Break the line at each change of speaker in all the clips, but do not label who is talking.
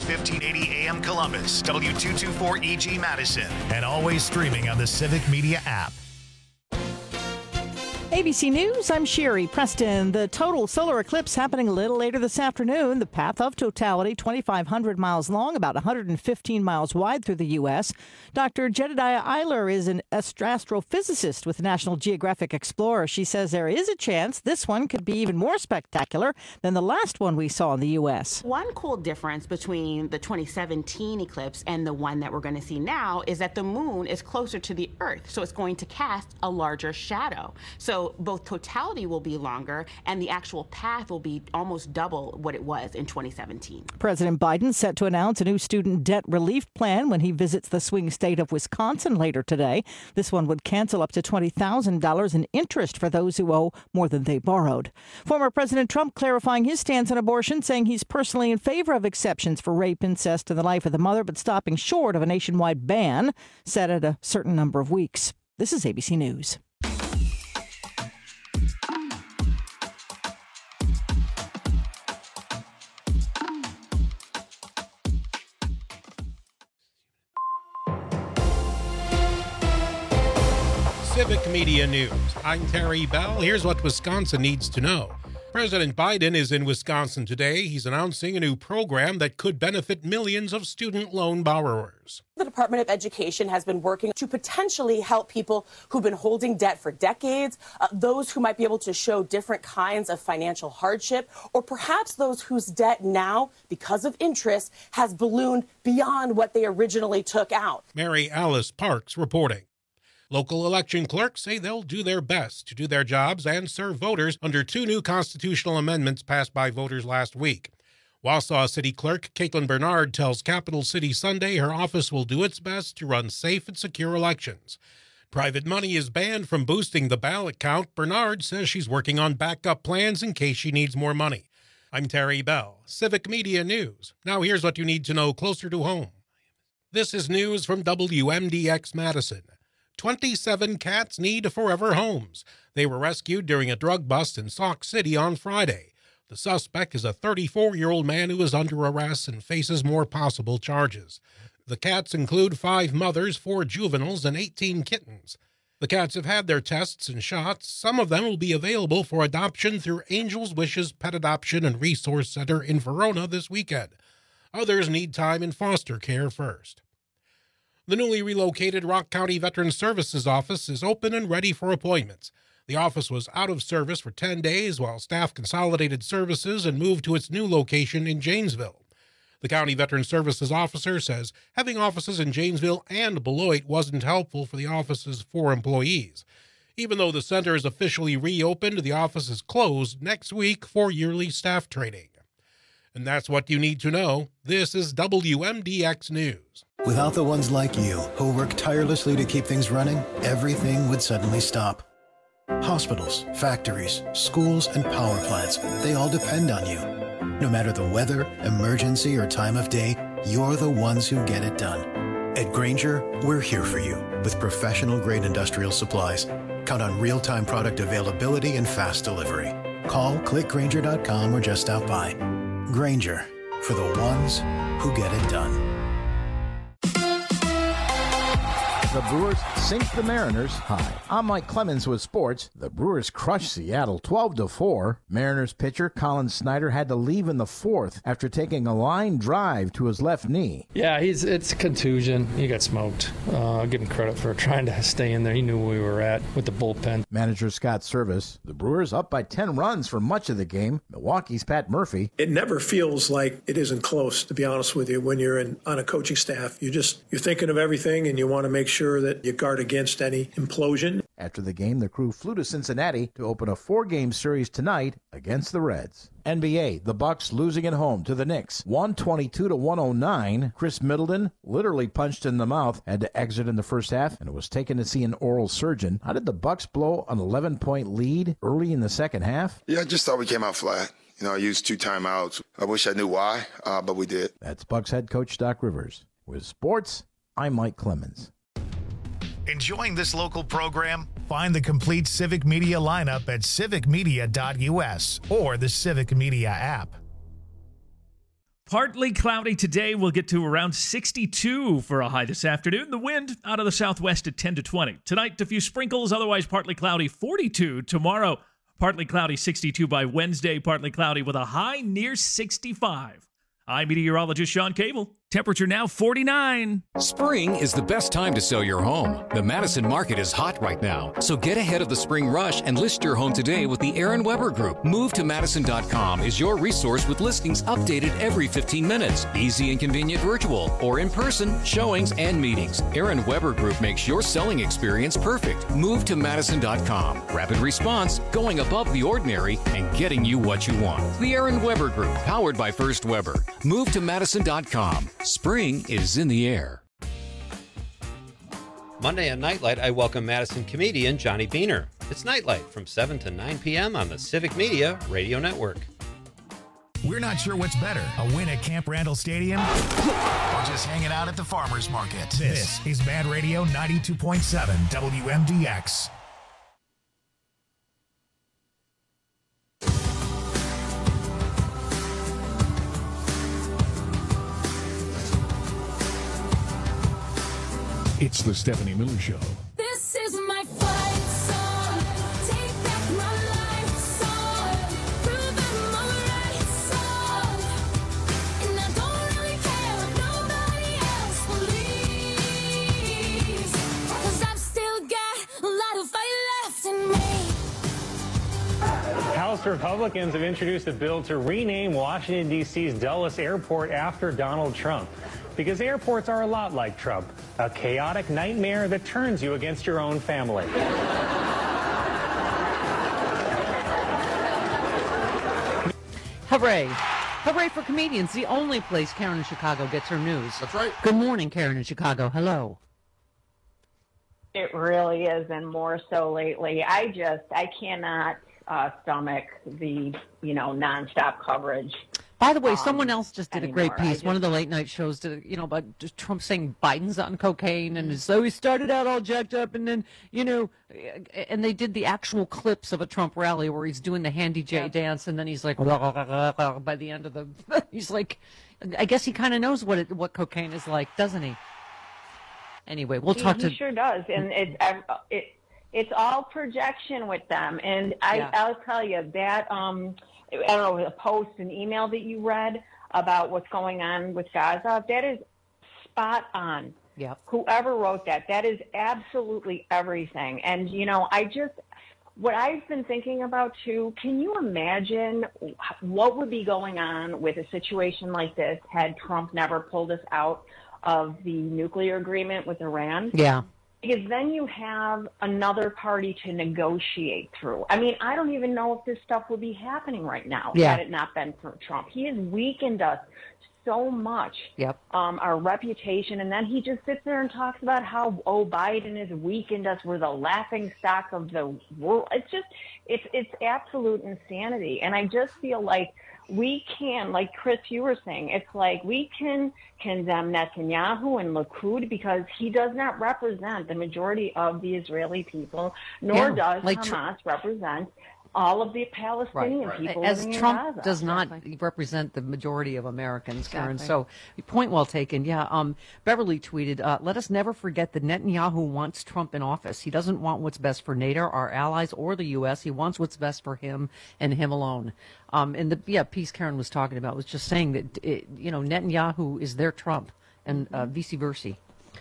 1580 AM Columbus, W224EG Madison, and always streaming on the Civic Media app.
ABC News, I'm Sherry Preston. The total solar eclipse happening a little later this afternoon. The path of totality, 2,500 miles long, about 115 miles wide through the U.S. Dr. Jedediah Eiler is an astrophysicist with the National Geographic Explorer. She says there is a chance this one could be even more spectacular than the last one we saw in the U.S.
One cool difference between the 2017 eclipse and the one that we're going to see now is that the moon is closer to the Earth, so it's going to cast a larger shadow. So both totality will be longer and the actual path will be almost double what it was in 2017.
President Biden set to announce a new student debt relief plan when he visits the swing state of Wisconsin later today. This one would cancel up to $20,000 in interest for those who owe more than they borrowed. Former President Trump clarifying his stance on abortion, saying he's personally in favor of exceptions for rape, incest, and the life of the mother, but stopping short of a nationwide ban set at a certain number of weeks. This is ABC News.
Civic Media News. I'm Terry Bell. Here's what Wisconsin needs to know. President Biden is in Wisconsin today. He's announcing a new program that could benefit millions of student loan borrowers.
The Department of Education has been working to potentially help people who've been holding debt for decades, those who might be able to show different kinds of financial hardship, or perhaps those whose debt now, because of interest, has ballooned beyond what they originally took out.
Mary Alice Parks reporting. Local election clerks say they'll do their best to do their jobs and serve voters under two new constitutional amendments passed by voters last week. Wausau City Clerk Caitlin Bernard tells Capital City Sunday her office will do its best to run safe and secure elections. Private money is banned from boosting the ballot count. Bernard says she's working on backup plans in case she needs more money. I'm Terry Bell, Civic Media News. Now here's what you need to know closer to home. This is news from WMDX Madison. 27 cats need forever homes. They were rescued during a drug bust in Sauk City on Friday. The suspect is a 34-year-old man who is under arrest and faces more possible charges. The cats include 5 mothers, 4 juveniles, and 18 kittens. The cats have had their tests and shots. Some of them will be available for adoption through Angel's Wishes Pet Adoption and Resource Center in Verona this weekend. Others need time in foster care first. The newly relocated Rock County Veterans Services Office is open and ready for appointments. The office was out of service for 10 days while staff consolidated services and moved to its new location in Janesville. The County Veterans Services officer says having offices in Janesville and Beloit wasn't helpful for the office's 4 employees. Even though the center is officially reopened, the office is closed next week for yearly staff training. And that's what you need to know. This is WMDX News.
Without the ones like you, who work tirelessly to keep things running, everything would suddenly stop. Hospitals, factories, schools, and power plants, they all depend on you. No matter the weather, emergency, or time of day, you're the ones who get it done. At Grainger, we're here for you with professional-grade industrial supplies. Count on real-time product availability and fast delivery. Call, click Grainger.com, or just stop by. Grainger, for the ones who get it done.
The Brewers sink the Mariners. Hi, I'm Mike Clemens with sports. The Brewers crushed Seattle 12-4. Mariners pitcher Colin Snyder had to leave in the 4th after taking a line drive to his left knee.
Yeah, it's a contusion. He got smoked. I'll give him credit for trying to stay in there. He knew where we were at with the bullpen.
Manager Scott Service. The Brewers up by 10 runs for much of the game. Milwaukee's Pat Murphy.
It never feels like it isn't close, to be honest with you, when you're on a coaching staff. You're thinking of everything, and you want to make sure that you guard against any implosion.
After the game, the crew flew to Cincinnati to open a 4-game series tonight against the Reds. NBA, the Bucks losing at home to the Knicks, 122-109. Chris Middleton, literally punched in the mouth, had to exit in the first half and was taken to see an oral surgeon. How did the Bucks blow an 11-point lead early in the second half?
Yeah, I just thought we came out flat. I used 2 timeouts. I wish I knew why, but we did.
That's Bucks head coach Doc Rivers. With sports, I'm Mike Clemens.
Enjoying this local program? Find the complete Civic Media lineup at civicmedia.us or the Civic Media app.
Partly cloudy today. We'll get to around 62 for a high this afternoon. The wind out of the southwest at 10 to 20. Tonight, a few sprinkles, otherwise partly cloudy, 42. Tomorrow, partly cloudy, 62 by Wednesday. Partly cloudy with a high near 65. I'm meteorologist Sean Cable. Temperature now 49.
Spring is the best time to sell your home. The Madison market is hot right now, so get ahead of the spring rush and list your home today with the Aaron Weber Group. MoveToMadison.com is your resource with listings updated every 15 minutes. Easy and convenient virtual or in person showings and meetings. Aaron Weber Group makes your selling experience perfect. MoveToMadison.com. Rapid response, going above the ordinary, and getting you what you want. The Aaron Weber Group, powered by First Weber. MoveToMadison.com. Spring is in the air.
Monday on Nightlight, I welcome Madison comedian Johnny Beaner. It's Nightlight from 7 to 9 p.m. on the Civic Media Radio Network.
We're not sure what's better, a win at Camp Randall Stadium or just hanging out at the farmer's market. This is Mad Radio 92.7 WMDX.
It's the Stephanie Miller Show.
This is my fight song. Take back my life song. Prove I'm alright song. And I don't really care if nobody else believes. 'Cause I've still got a lot of fight left in me.
House Republicans have introduced a bill to rename Washington, D.C.'s Dulles Airport after Donald Trump. Because airports are a lot like Trump, a chaotic nightmare that turns you against your own family.
Hooray. Hooray for comedians, the only place Karen in Chicago gets her news.
That's right.
Good morning, Karen in Chicago. Hello.
It really is, and more so lately. I cannot stomach the, nonstop coverage.
By the way, someone else just did a great
anymore.
piece. One of the late night shows did, about just Trump saying Biden's on cocaine, and so he started out all jacked up, and then, and they did the actual clips of a Trump rally where he's doing the Handy J dance, and then he's like, by the end of the, he's like, I guess he kind of knows what cocaine is like, doesn't he? Anyway, we'll talk to.
He sure does, and it's all projection with them, and I'll tell you that. I don't know, a post, an email that you read about what's going on with Gaza, that is spot on.
Yep.
Whoever wrote that is absolutely everything. And, what I've been thinking about, too, can you imagine what would be going on with a situation like this had Trump never pulled us out of the nuclear agreement with Iran?
Yeah.
Because then you have another party to negotiate through. I mean, I don't even know if this stuff would be happening right now had it not been for Trump. He has weakened us so much, our reputation, and then he just sits there and talks about how, Biden has weakened us. We're the laughing stock of the world. It's absolute insanity. And I just feel like we can, like Chris, you were saying, it's like we can condemn Netanyahu and Likud because he does not represent the majority of the Israeli people, nor does Hamas represent all of the Palestinian people
As
living
Trump
in Gaza.
does not represent the majority of Americans, Karen. So, point well taken. Yeah, Beverly tweeted, let us never forget that Netanyahu wants Trump in office. He doesn't want what's best for NATO, our allies, or the U.S. He wants what's best for him and him alone. And the piece Karen was talking about was just saying that, Netanyahu is their Trump and vice versa.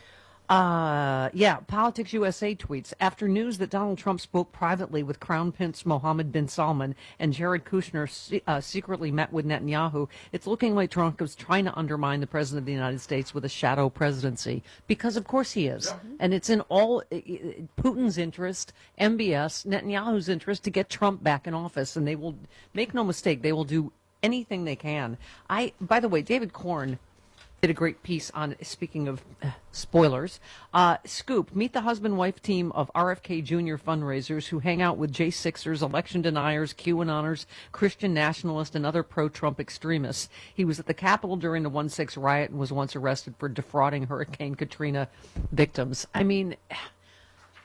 Politics USA tweets, after news that Donald Trump spoke privately with Crown Prince Mohammed bin Salman and Jared Kushner secretly met with Netanyahu, it's looking like Trump is trying to undermine the President of the United States with a shadow presidency. Because, of course, he is. Yeah. And it's in all Putin's interest, MBS, Netanyahu's interest to get Trump back in office. And they will, make no mistake, they will do anything they can. By the way, David Korn did a great piece on, speaking of spoilers, Scoop, meet the husband-wife team of RFK Jr. fundraisers who hang out with J6ers, election deniers, QAnoners, Christian nationalists, and other pro-Trump extremists. He was at the Capitol during the 1/6 riot and was once arrested for defrauding Hurricane Katrina victims. I mean,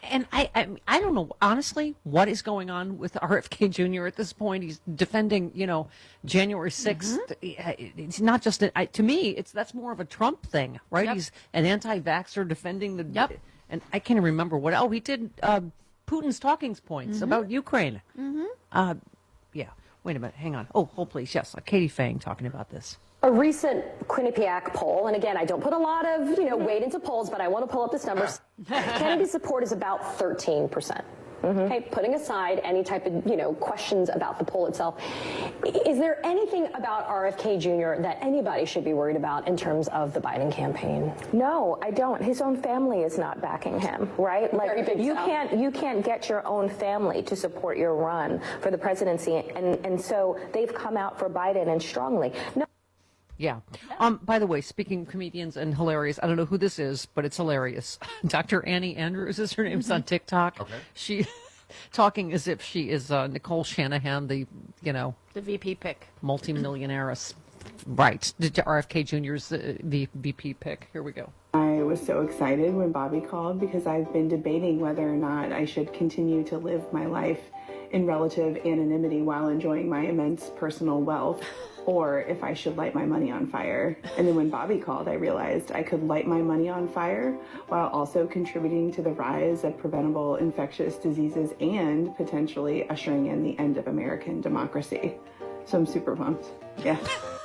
And I don't know, honestly, what is going on with RFK Jr. at this point. He's defending, January 6th. It's not just, to me, that's more of a Trump thing, right?
Yep.
He's an anti-vaxxer defending the, and I can't remember what, he did Putin's talking points about Ukraine. Yeah, wait a minute, hang on. Oh, hold please, yes, Katie Fang talking about this.
A recent Quinnipiac poll, and again, I don't put a lot of, weight into polls, but I want to pull up this numbers. Kennedy support is about 13%. Okay, putting aside any type of, questions about the poll itself, is there anything about RFK Jr. that anybody should be worried about in terms of the Biden campaign?
No, I don't. His own family is not backing him, right? Like
Very big
you
so.
can't get your own family to support your run for the presidency, and so they've come out for Biden and strongly. No.
Yeah. By the way, speaking of comedians and hilarious, I don't know who this is, but it's hilarious. Dr. Annie Andrews is her name. It's on TikTok. Okay. She talking as if she is Nicole Shanahan, the
VP pick.
Multimillionaire. Right. RFK Jr.'s VP pick. Here we go.
I was so excited when Bobby called because I've been debating whether or not I should continue to live my life in relative anonymity while enjoying my immense personal wealth, or if I should light my money on fire. And then when Bobby called, I realized I could light my money on fire while also contributing to the rise of preventable infectious diseases and potentially ushering in the end of American democracy. So I'm super pumped. Yeah.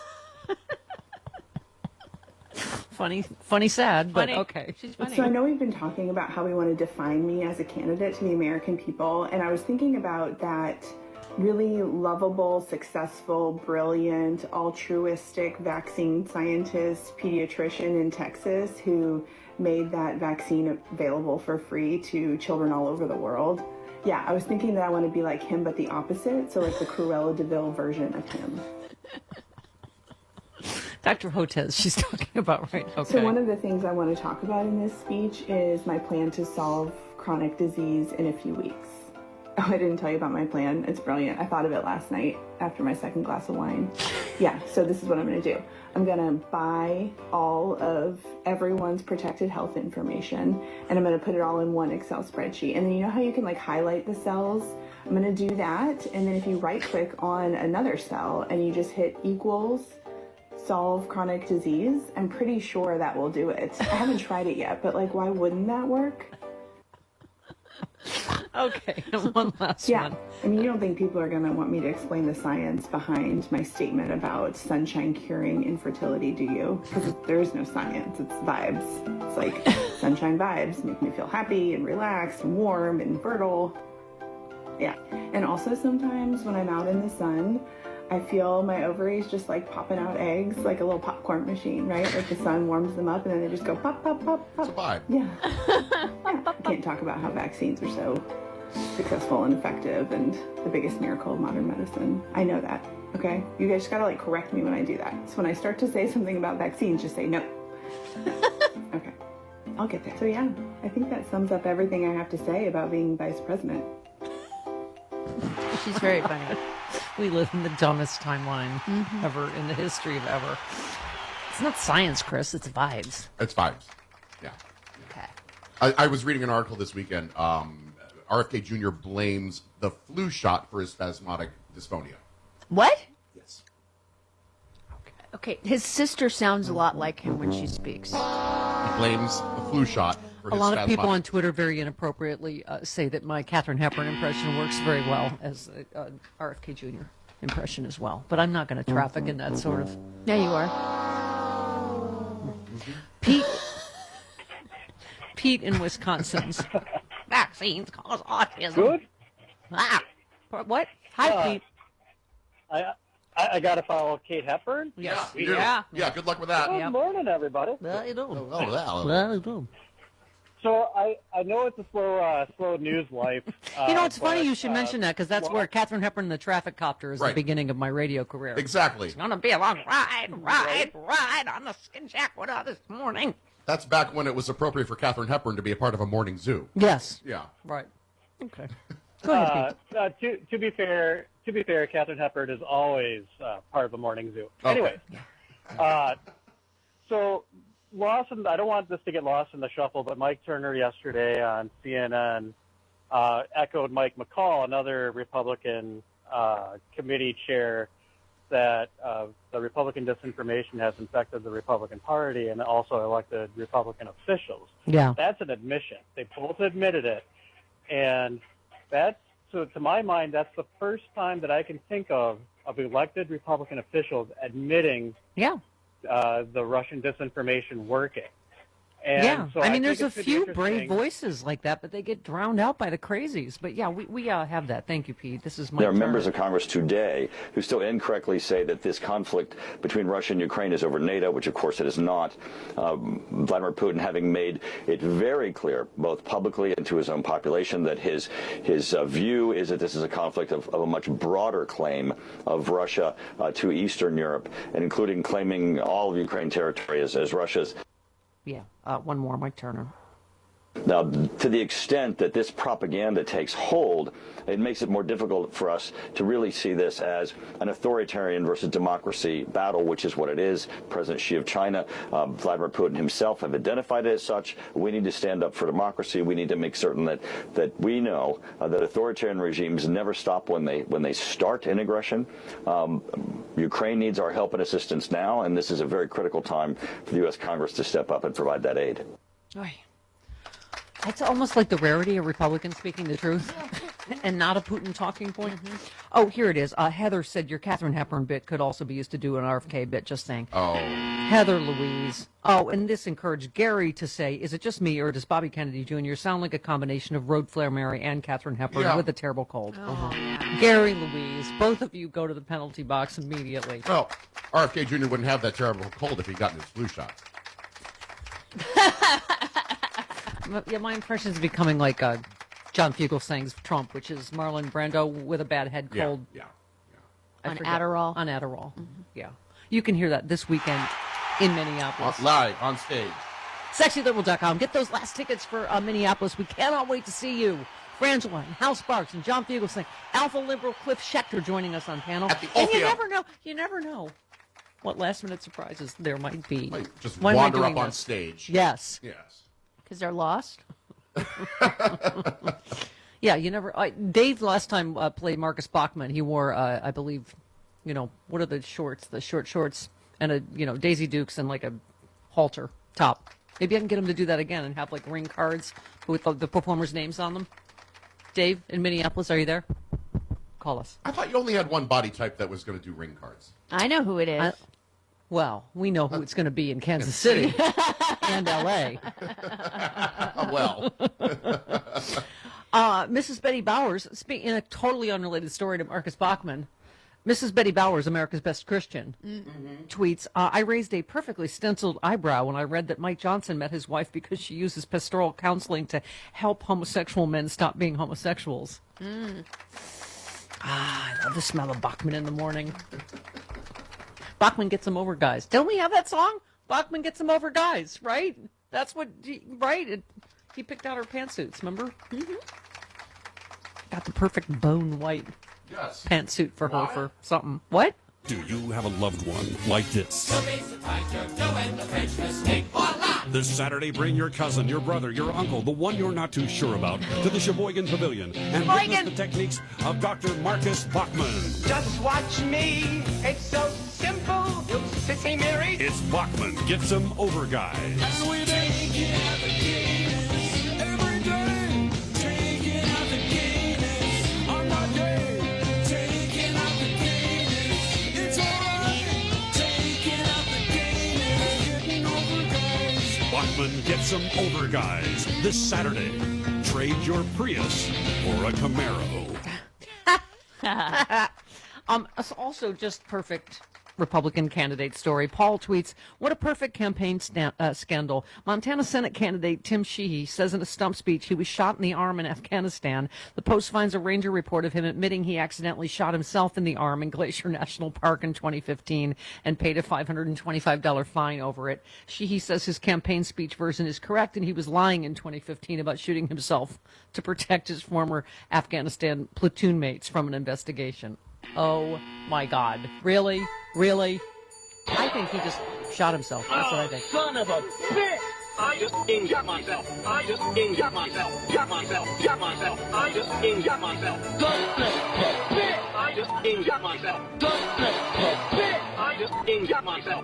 Funny, sad, but
Funny.
okay.
She's funny. So I know we've been talking about how we want to define me as a candidate to the American people, and I was thinking about that really lovable, successful, brilliant, altruistic vaccine scientist, pediatrician in Texas who made that vaccine available for free to children all over the world. Yeah, I was thinking that I want to be like him, but the opposite, so like the Cruella de Vil version of him.
Dr. Hotez, she's talking about, right? Okay.
So one of the things I want to talk about in this speech is my plan to solve chronic disease in a few weeks. Oh, I didn't tell you about my plan. It's brilliant. I thought of it last night after my second glass of wine. Yeah, so this is what I'm going to do. I'm going to buy all of everyone's protected health information, and I'm going to put it all in one Excel spreadsheet. And then you know how you can like highlight the cells? I'm going to do that, and then if you right click on another cell and you just hit equals solve chronic disease, I'm pretty sure that will do it. I haven't tried it yet, but like, why wouldn't that work?
Okay, one last one.
I mean, you don't think people are going to want me to explain the science behind my statement about sunshine curing infertility, do you? Because there is no science, it's vibes. It's like sunshine vibes make me feel happy and relaxed and warm and fertile. Yeah, and also sometimes when I'm out in the sun, I feel my ovaries just like popping out eggs, like a little popcorn machine, right? Like the sun warms them up and then they just go pop, pop, pop, pop.
It's a vibe.
Yeah. I can't talk about how vaccines are so successful and effective and the biggest miracle of modern medicine. I know that, okay? You guys just gotta like correct me when I do that. So when I start to say something about vaccines, just say no. Okay, I'll get there. So yeah, I think that sums up everything I have to say about being vice president.
She's very funny. We live in the dumbest timeline ever in the history of ever. It's not science, Chris. It's vibes.
It's vibes. Yeah.
Okay.
I was reading an article this weekend. RFK Jr. blames the flu shot for his spasmodic dysphonia.
What?
Yes.
Okay, his sister sounds a lot like him when she speaks.
He blames the flu shot for
A
his
lot of people
spasmodic-
on Twitter very inappropriately say that my Katharine Hepburn impression works very well as RFK Jr. impression as well. But I'm not going to traffic in that sort of...
Yeah, you are.
Pete in Wisconsin's vaccines cause autism.
Good.
Ah, what? Hi, Pete.
I got to follow Kate Hepburn.
Yes.
You do. Yeah. Good luck with that.
Good morning, everybody.
Well, you do.
Well,
you do.
So I know it's a slow news life.
It's funny you should mention that because that's where Katharine Hepburn and the traffic copter is the beginning of my radio career.
Exactly.
It's going to be a long ride on the Skin Jackwada this morning.
That's back when it was appropriate for Katharine Hepburn to be a part of a morning zoo.
Yes.
Yeah.
Right. Okay. Go ahead, Pete.
To be fair, Katharine Hepburn is always part of a morning zoo.
Okay.
Anyway, so I don't want this to get lost in the shuffle, but Mike Turner yesterday on CNN echoed Mike McCall, another Republican committee chair, that the Republican disinformation has infected the Republican Party and also elected Republican officials.
Yeah.
That's an admission. They both admitted it. And so to my mind, that's the first time that I can think of elected Republican officials admitting the Russian disinformation working. And so
I mean,
think
there's a
it's gonna be
few
interesting.
brave voices like that, but they get drowned out by the crazies. But yeah, we have that. Thank you, Pete. This is my
There are members of Congress today who still incorrectly say that this conflict between Russia and Ukraine is over NATO, which of course it is not. Vladimir Putin having made it very clear, both publicly and to his own population, that his view is that this is a conflict of a much broader claim of Russia to Eastern Europe, and including claiming all of Ukraine territory as Russia's.
Yeah, one more, Mike Turner.
Now, to the extent that this propaganda takes hold, it makes it more difficult for us to really see this as an authoritarian versus democracy battle, which is what it is. President Xi of China, Vladimir Putin himself have identified it as such. We need to stand up for democracy. We need to make certain that we know that authoritarian regimes never stop when they start an aggression. Ukraine needs our help and assistance now, and this is a very critical time for the U.S. Congress to step up and provide that aid.
Oy. It's almost like the rarity of Republicans speaking the truth and not a Putin talking point. Oh, here it is. Heather said your Katharine Hepburn bit could also be used to do an RFK bit, just saying.
Oh.
Heather Louise. Oh, and this encouraged Gary to say, is it just me or does Bobby Kennedy Jr. sound like a combination of Rode Flair Mary and Katharine Hepburn with a terrible cold? Gary Louise, both of you go to the penalty box immediately.
Well, RFK Jr. wouldn't have that terrible cold if he'd gotten his flu shot.
Yeah, my impression is becoming like John Fugelsang's Trump, which is Marlon Brando with a bad head cold.
Yeah.
On Adderall.
On Adderall. Yeah. You can hear that this weekend in Minneapolis.
Live on stage.
SexyLiberal.com. Get those last tickets for Minneapolis. We cannot wait to see you. Frangela and Hal Sparks and John Fugelsang. Alpha Liberal Cliff Schechter joining us on panel. And you never know what last minute surprises there might be.
Just
Why am I
wander
doing
up on
this?
stage.
Yes.
Yes.
Because they're lost.
Yeah, you never. Dave last time played Marcus Bachman. He wore, I believe, what are the shorts? The short shorts and a Daisy Dukes and like a halter top. Maybe I can get him to do that again and have like ring cards with the performers' names on them. Dave in Minneapolis, are you there? Call us.
I thought you only had one body type that was going to do ring cards.
I know who it is.
Well, we know who it's going to be in Kansas City and L.A.
Well.
Mrs. Betty Bowers, in a totally unrelated story to Marcus Bachman, Mrs. Betty Bowers, America's Best Christian, tweets, I raised a perfectly stenciled eyebrow when I read that Mike Johnson met his wife because she uses pastoral counseling to help homosexual men stop being homosexuals. I love the smell of Bachman in the morning. Bachman gets them over guys. Don't we have that song? Bachman gets them over guys, right? That's what, right? He picked out her pantsuits, remember? Got the perfect bone white pantsuit for her for something. What?
Do you have a loved one like this? This Saturday, bring your cousin, your brother, your uncle, the one you're not too sure about, to the Sheboygan Pavilion and witness the techniques of Dr. Marcus Bachman.
Just watch me, it's so simple, you sissy Mary.
It's Bachman Gets 'Em Over Guys.
And we take it out the Guinness every day, taking out the Guinness on that day, taking out the Guinness. It's alright, taking out the Guinness, getting over guys.
Bachman Gets 'Em Over Guys. This Saturday, trade your Prius for a Camaro.
It's also just perfect Republican candidate story. Paul tweets, what a perfect campaign scandal. Montana Senate candidate Tim Sheehy says in a stump speech he was shot in the arm in Afghanistan. The Post finds a Ranger report of him admitting he accidentally shot himself in the arm in Glacier National Park in 2015 and paid a $525 fine over it. Sheehy says his campaign speech version is correct and he was lying in 2015 about shooting himself to protect his former Afghanistan platoon mates from an investigation. Oh my God. Really? Really? I think he just shot himself. That's what I think.
Son of a bitch! I just injured myself. I just injured myself. Got myself. Got myself. I just injured myself. Son of a bitch! I just injured myself. Son of a bitch! I just injured myself.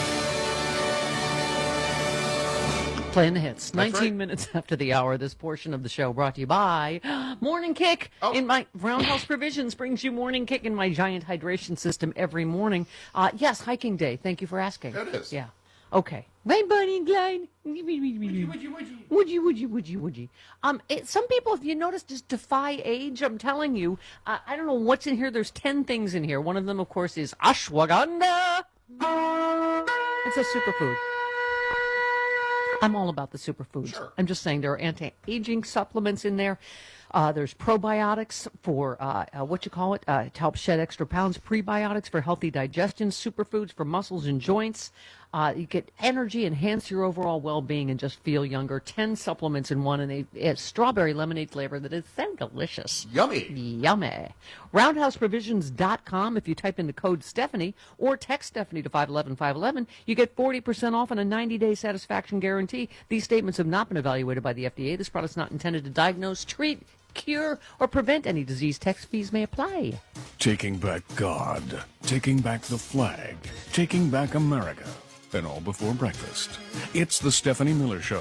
Playing the hits. 19 minutes after the hour, this portion of the show brought to you by Morning Kick. In my Roundhouse Provisions brings you Morning Kick in my giant hydration system every morning. Yes, hiking day. Thank you for asking.
It is.
Yeah. Okay. Bye, Bonnie and Clyde. Would you? Some people, if you notice, just defy age. I'm telling you. I don't know what's in here. There's 10 things in here. One of them, of course, is ashwagandha. It's a superfood. I'm all about the superfoods. Sure. I'm just saying there are anti-aging supplements in there. There's probiotics for, to help shed extra pounds. Prebiotics for healthy digestion. Superfoods for muscles and joints. You get energy, enhance your overall well-being, and just feel younger. 10 supplements in one, and a strawberry lemonade flavor that is so delicious.
Yummy.
Yummy. RoundhouseProvisions.com. If you type in the code Stephanie or text Stephanie to 511-511, you get 40% off and a 90-day satisfaction guarantee. These statements have not been evaluated by the FDA. This product is not intended to diagnose, treat, cure, or prevent any disease. Tax fees may apply.
Taking back God, taking back the flag, taking back America, and all before breakfast. It's the Stephanie Miller Show.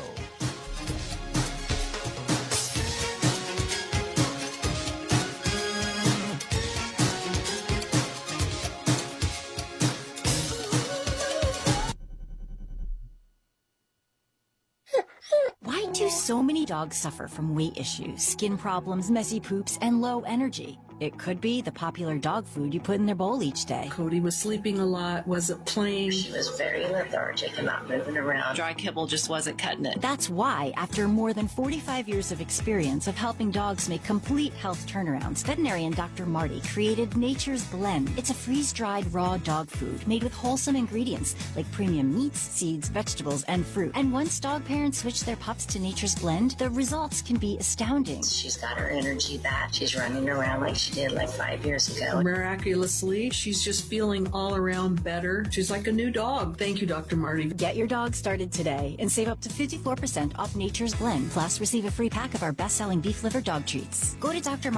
Why do so many dogs suffer from weight issues, skin problems, messy poops, and low energy? It could be the popular dog food you put in their bowl each day.
Cody was sleeping a lot, wasn't playing.
She was very lethargic and not moving around.
Dry kibble just wasn't cutting it. That's why, after more than 45 years of experience of helping dogs make complete health turnarounds, veterinarian Dr. Marty created Nature's Blend. It's a freeze-dried raw dog food made with wholesome ingredients like premium meats, seeds, vegetables, and fruit. And once dog parents switch their pups to Nature's Blend, the results can be astounding.
She's got her energy back. She's running around like she did like 5 years ago.
Miraculously, she's just feeling all around better. She's like a new dog. Thank you, Dr. Marty.
Get your dog started today and save up to 54% off Nature's Blend. Plus, receive a free pack of our best-selling beef liver dog treats. Go to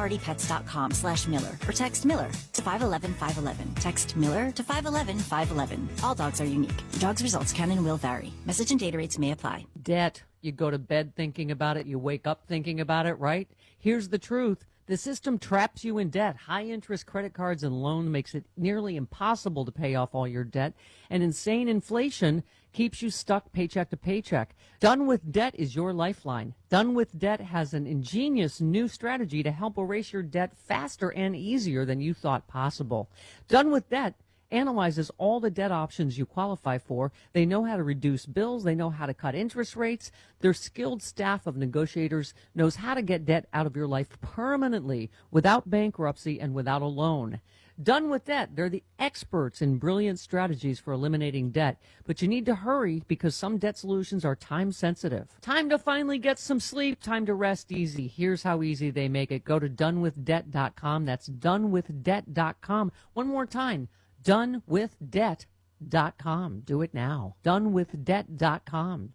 drmartypets.com/Miller or text Miller to 511-511. Text Miller to 511-511. All dogs are unique. Your dog's results can and will vary. Message and data rates may apply.
Debt. You go to bed thinking about it. You wake up thinking about it, right? Here's the truth. The system traps you in debt. High-interest credit cards and loans makes it nearly impossible to pay off all your debt. And insane inflation keeps you stuck paycheck to paycheck. Done with Debt is your lifeline. Done with Debt has an ingenious new strategy to help erase your debt faster and easier than you thought possible. Done with Debt analyzes all the debt options you qualify for. They know how to reduce bills. They know how to cut interest rates. Their skilled staff of negotiators knows how to get debt out of your life permanently without bankruptcy and without a loan. Done with Debt. They're the experts in brilliant strategies for eliminating debt. But you need to hurry because some debt solutions are time sensitive. Time to finally get some sleep. Time to rest easy. Here's how easy they make it. Go to donewithdebt.com. That's donewithdebt.com. One more time. donewithdebt.com. Do it now. donewithdebt.com.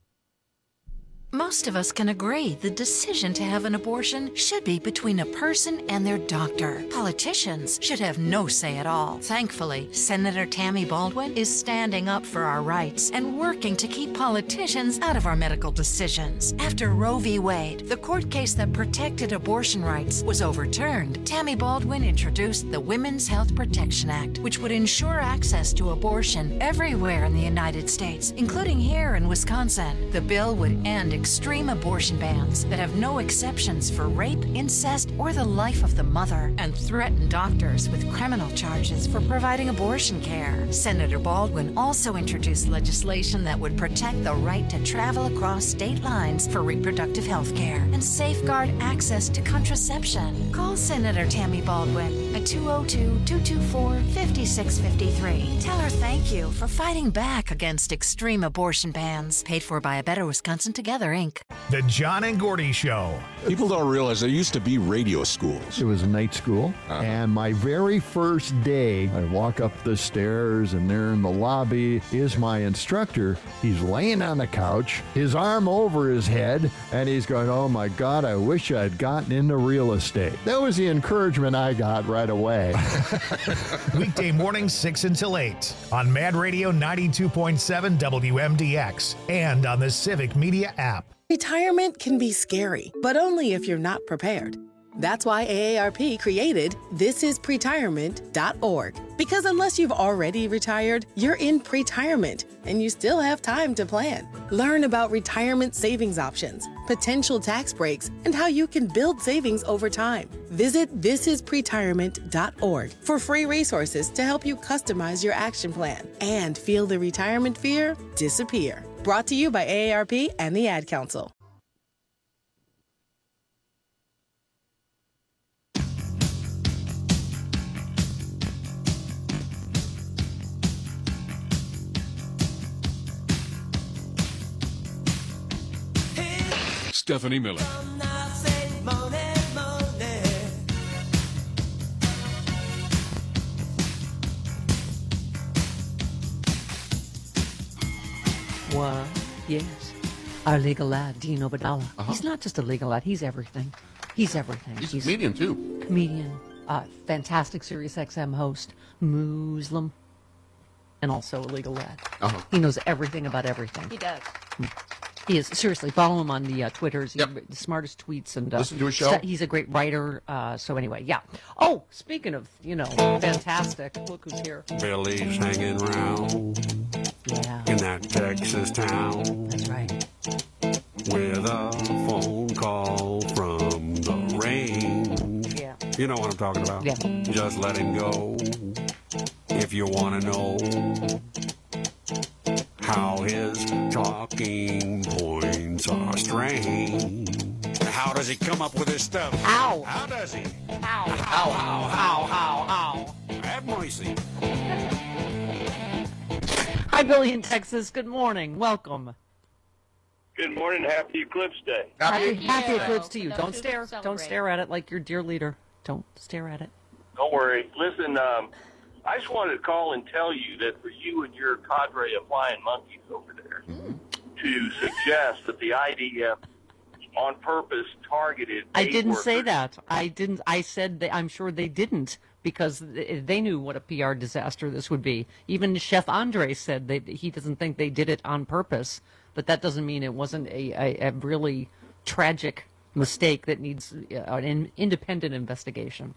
Most of us can agree the decision to have an abortion should be between a person and their doctor. Politicians should have no say at all. Thankfully, Senator Tammy Baldwin is standing up for our rights and working to keep politicians out of our medical decisions. After Roe v. Wade, the court case that protected abortion rights, was overturned, Tammy Baldwin introduced the Women's Health Protection Act, which would ensure access to abortion everywhere in the United States, including here in Wisconsin. The bill would end extreme abortion bans that have no exceptions for rape, incest, or the life of the mother, and threaten doctors with criminal charges for providing abortion care. Senator Baldwin also introduced legislation that would protect the right to travel across state lines for reproductive health care and safeguard access to contraception. Call Senator Tammy Baldwin at 202-224-5653. Tell her thank you for fighting back against extreme abortion bans. Paid for by A Better Wisconsin Together, Inc.
The John and Gordy Show.
People don't realize there used to be radio schools.
It was a night school, and my very first day, I walk up the stairs, and there in the lobby is my instructor. He's laying on the couch, his arm over his head, and he's going, "Oh my God, I wish I'd gotten into real estate." That was the encouragement I got right away.
Weekday mornings 6 until 8 on Mad Radio 92.7 WMDX and on the Civic Media app.
Retirement can be scary, but only if you're not prepared. That's why AARP created thisispretirement.org. Because unless you've already retired, you're in pretirement, and you still have time to plan. Learn about retirement savings options, potential tax breaks, and how you can build savings over time. Visit thisispretirement.org for free resources to help you customize your action plan and feel the retirement fear disappear. Brought to you by AARP and the Ad Council.
Stephanie Miller.
What? Yes. Our legal lad, Dean Obadala. He's not just a legal lad. He's everything. He's everything.
He's a comedian, too.
Comedian. Fantastic Sirius XM host. Muslim. And also a legal lad. He knows everything about everything.
He does.
He is. Seriously, follow him on the Twitters. The smartest tweets. And
listen to his show.
He's a great writer. So anyway, yeah. Oh, speaking of, fantastic. Look who's here.
Billy's hanging around in that Texas town.
That's right.
With a phone call from the range.
Yeah.
You know what I'm talking about.
Yeah.
Just let him go if you want to know how his talking points are strange. How does he come up with his stuff?
Ow.
How does he?
Ow.
Ow, ow, ow, ow. Have mercy.
Hi, Billy in Texas. Good morning. Welcome.
Good morning. Happy Eclipse Day.
Happy eclipse to you. Don't stare.
Celebrate.
Don't stare at it like your dear leader. Don't stare at it.
Don't worry. Listen, I just wanted to call and tell you that for you and your cadre of flying monkeys over there to suggest that the IDF on purpose targeted
I
aid
didn't
workers.
say that. I didn't. I said I'm sure they didn't because they knew what a PR disaster this would be. Even Chef Andre said that he doesn't think they did it on purpose, but that doesn't mean it wasn't a really tragic mistake that needs an independent investigation.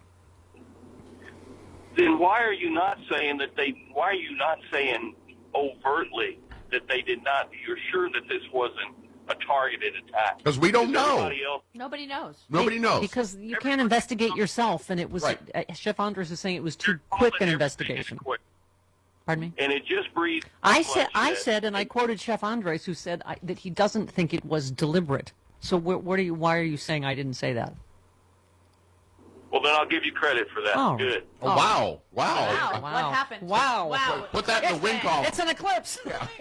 Then why are you not saying that why are you not saying overtly that they did not? You're sure that this wasn't a targeted attack?
Because we don't know.
Nobody knows.
Nobody knows.
Because you can't investigate yourself, and it was Chef Andres is saying it was too quick an investigation. Pardon me?
And it just breathes.
I said, and I quoted Chef Andres, who said that he doesn't think it was deliberate. So why are you saying I didn't say that?
Well, then I'll give you credit for that.
Oh.
Good.
Oh, wow.
Wow. What happened?
Wow.
Put that in the win column.
It's an eclipse.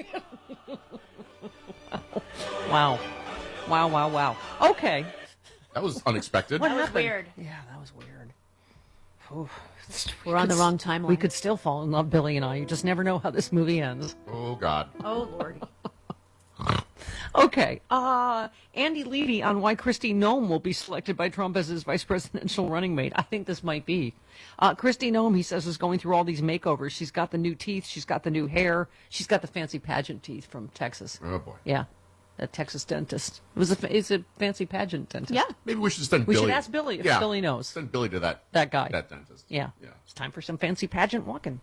Wow. Wow. Okay.
That was unexpected.
That was weird.
Yeah, that was weird.
We're on the wrong timeline.
We could still fall in love, Billy and I. You just never know how this movie ends.
Oh, God.
Oh, Lord.
Okay. Andy Levy on why Kristi Noem will be selected by Trump as his vice presidential running mate. I think this might be. Kristi Noem, he says, is going through all these makeovers. She's got the new teeth. She's got the new hair. She's got the fancy pageant teeth from Texas.
Oh, boy.
Yeah. A Texas dentist. It's a fancy pageant dentist.
Yeah.
Maybe we should send
We
Billy.
should ask Billy if Billy knows.
Send Billy to that
guy.
That dentist.
Yeah. It's time for some fancy pageant walking.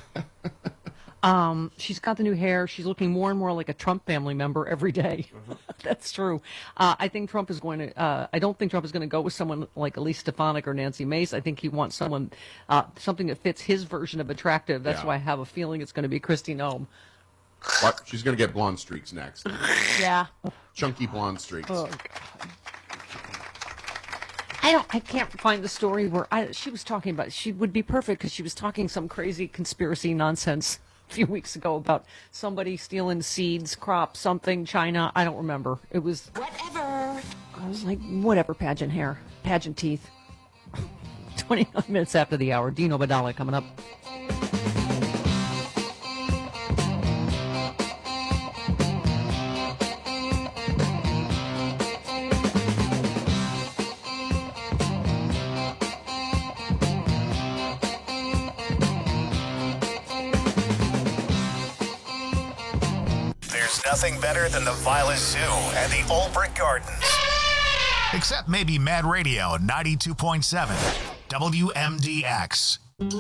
She's got the new hair. She's looking more and more like a Trump family member every day. That's true. I think Trump is going to. I don't think Trump is going to go with someone like Elise Stefanik or Nancy Mace. I think he wants someone, something that fits his version of attractive. That's why I have a feeling it's going to be Kristi Noem.
What? She's going to get blonde streaks next.
Yeah.
Chunky blonde streaks.
Oh, I can't find the story where she was talking about. She would be perfect because she was talking some crazy conspiracy nonsense a few weeks ago about somebody stealing seeds, crops, something, China. I don't remember. It was whatever. I was like, whatever, pageant hair, pageant teeth. 29 minutes after the hour. Dino Badala coming up.
Nothing better than the Violet Zoo and the Olbrich Gardens. Except maybe Mad Radio 92.7 WMDX.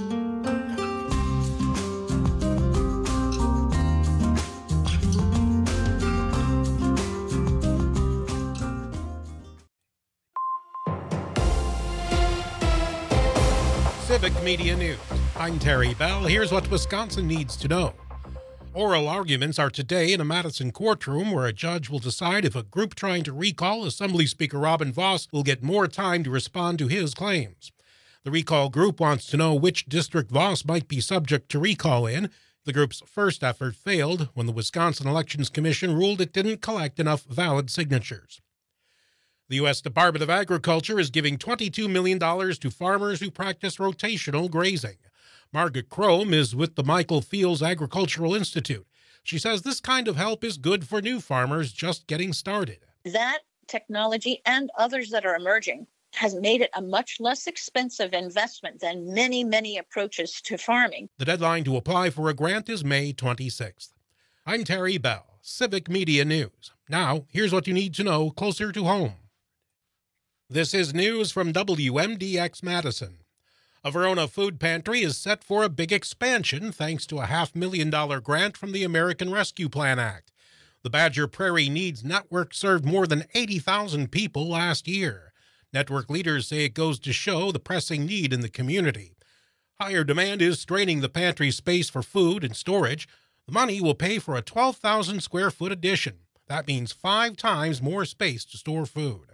Civic Media News. I'm Terry Bell. Here's what Wisconsin needs to know. Oral arguments are today in a Madison courtroom where a judge will decide if a group trying to recall Assembly Speaker Robin Vos will get more time to respond to his claims. The recall group wants to know which district Vos might be subject to recall in. The group's first effort failed when the Wisconsin Elections Commission ruled it didn't collect enough valid signatures. The U.S. Department of Agriculture is giving $22 million to farmers who practice rotational grazing. Margaret Krome is with the Michael Fields Agricultural Institute. She says this kind of help is good for new farmers just getting started.
That technology and others that are emerging has made it a much less expensive investment than many, many approaches to farming.
The deadline to apply for a grant is May 26th. I'm Terry Bell, Civic Media News. Now, here's what you need to know closer to home. This is news from WMDX Madison. A Verona food pantry is set for a big expansion thanks to a $500,000 grant from the American Rescue Plan Act. The Badger Prairie Needs Network served more than 80,000 people last year. Network leaders say it goes to show the pressing need in the community. Higher demand is straining the pantry space for food and storage. The money will pay for a 12,000 square foot addition. That means 5 times more space to store food.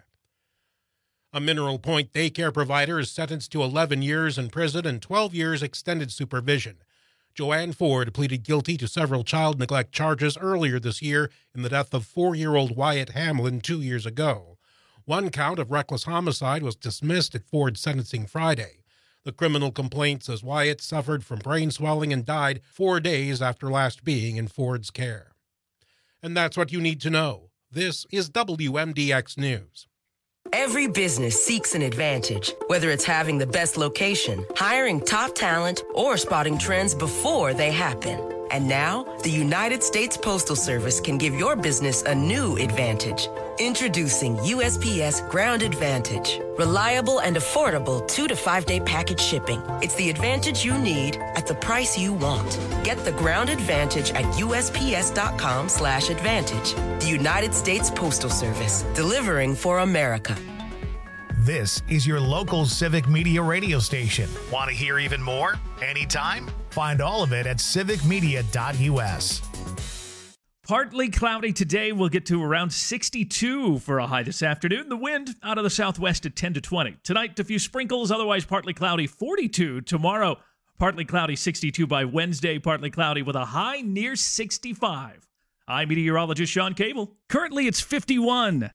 A Mineral Point daycare provider is sentenced to 11 years in prison and 12 years extended supervision. Joanne Ford pleaded guilty to several child neglect charges earlier this year in the death of 4-year-old Wyatt Hamlin 2 years ago. One count of reckless homicide was dismissed at Ford's sentencing Friday. The criminal complaint says Wyatt suffered from brain swelling and died 4 days after last being in Ford's care. And that's what you need to know. This is WMDX News.
Every business seeks an advantage, whether it's having the best location, hiring top talent, or spotting trends before they happen. And now, the United States Postal Service can give your business a new advantage. Introducing USPS Ground Advantage. Reliable and affordable 2 to 5 day package shipping. It's the advantage you need at the price you want. Get the Ground Advantage at USPS.com/advantage. The United States Postal Service, delivering for America.
This is your local Civic Media radio station. Want to hear even more? Anytime? Find all of it at civicmedia.us.
Partly cloudy today. We'll get to around 62 for a high this afternoon. The wind out of the southwest at 10 to 20. Tonight, a few sprinkles, otherwise partly cloudy, 42 tomorrow. Partly cloudy, 62 by Wednesday. Partly cloudy with a high near 65. I'm meteorologist Sean Cable. Currently, it's 51.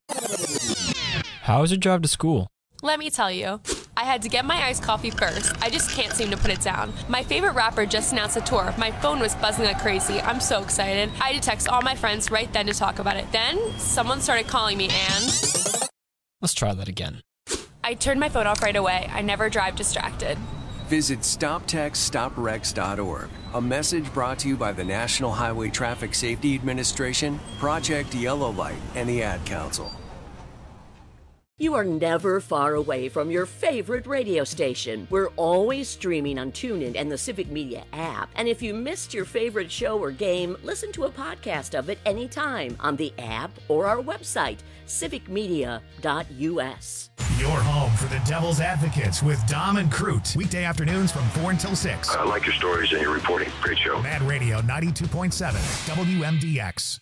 How is your drive to school?
Let me tell you. I had to get my iced coffee first. I just can't seem to put it down. My favorite rapper just announced a tour. My phone was buzzing like crazy. I'm so excited. I had to text all my friends right then to talk about it. Then, someone started calling me and...
Let's try that again.
I turned my phone off right away. I never drive distracted.
Visit StopTextStopWrecks.org. A message brought to you by the National Highway Traffic Safety Administration, Project Yellow Light, and the Ad Council.
You are never far away from your favorite radio station. We're always streaming on TuneIn and the Civic Media app. And if you missed your favorite show or game, listen to a podcast of it anytime on the app or our website, civicmedia.us.
Your home for the Devil's Advocates with Dom and Crute. Weekday afternoons from 4 until 6.
I like your stories and your reporting. Great show.
Mad Radio 92.7 WMDX.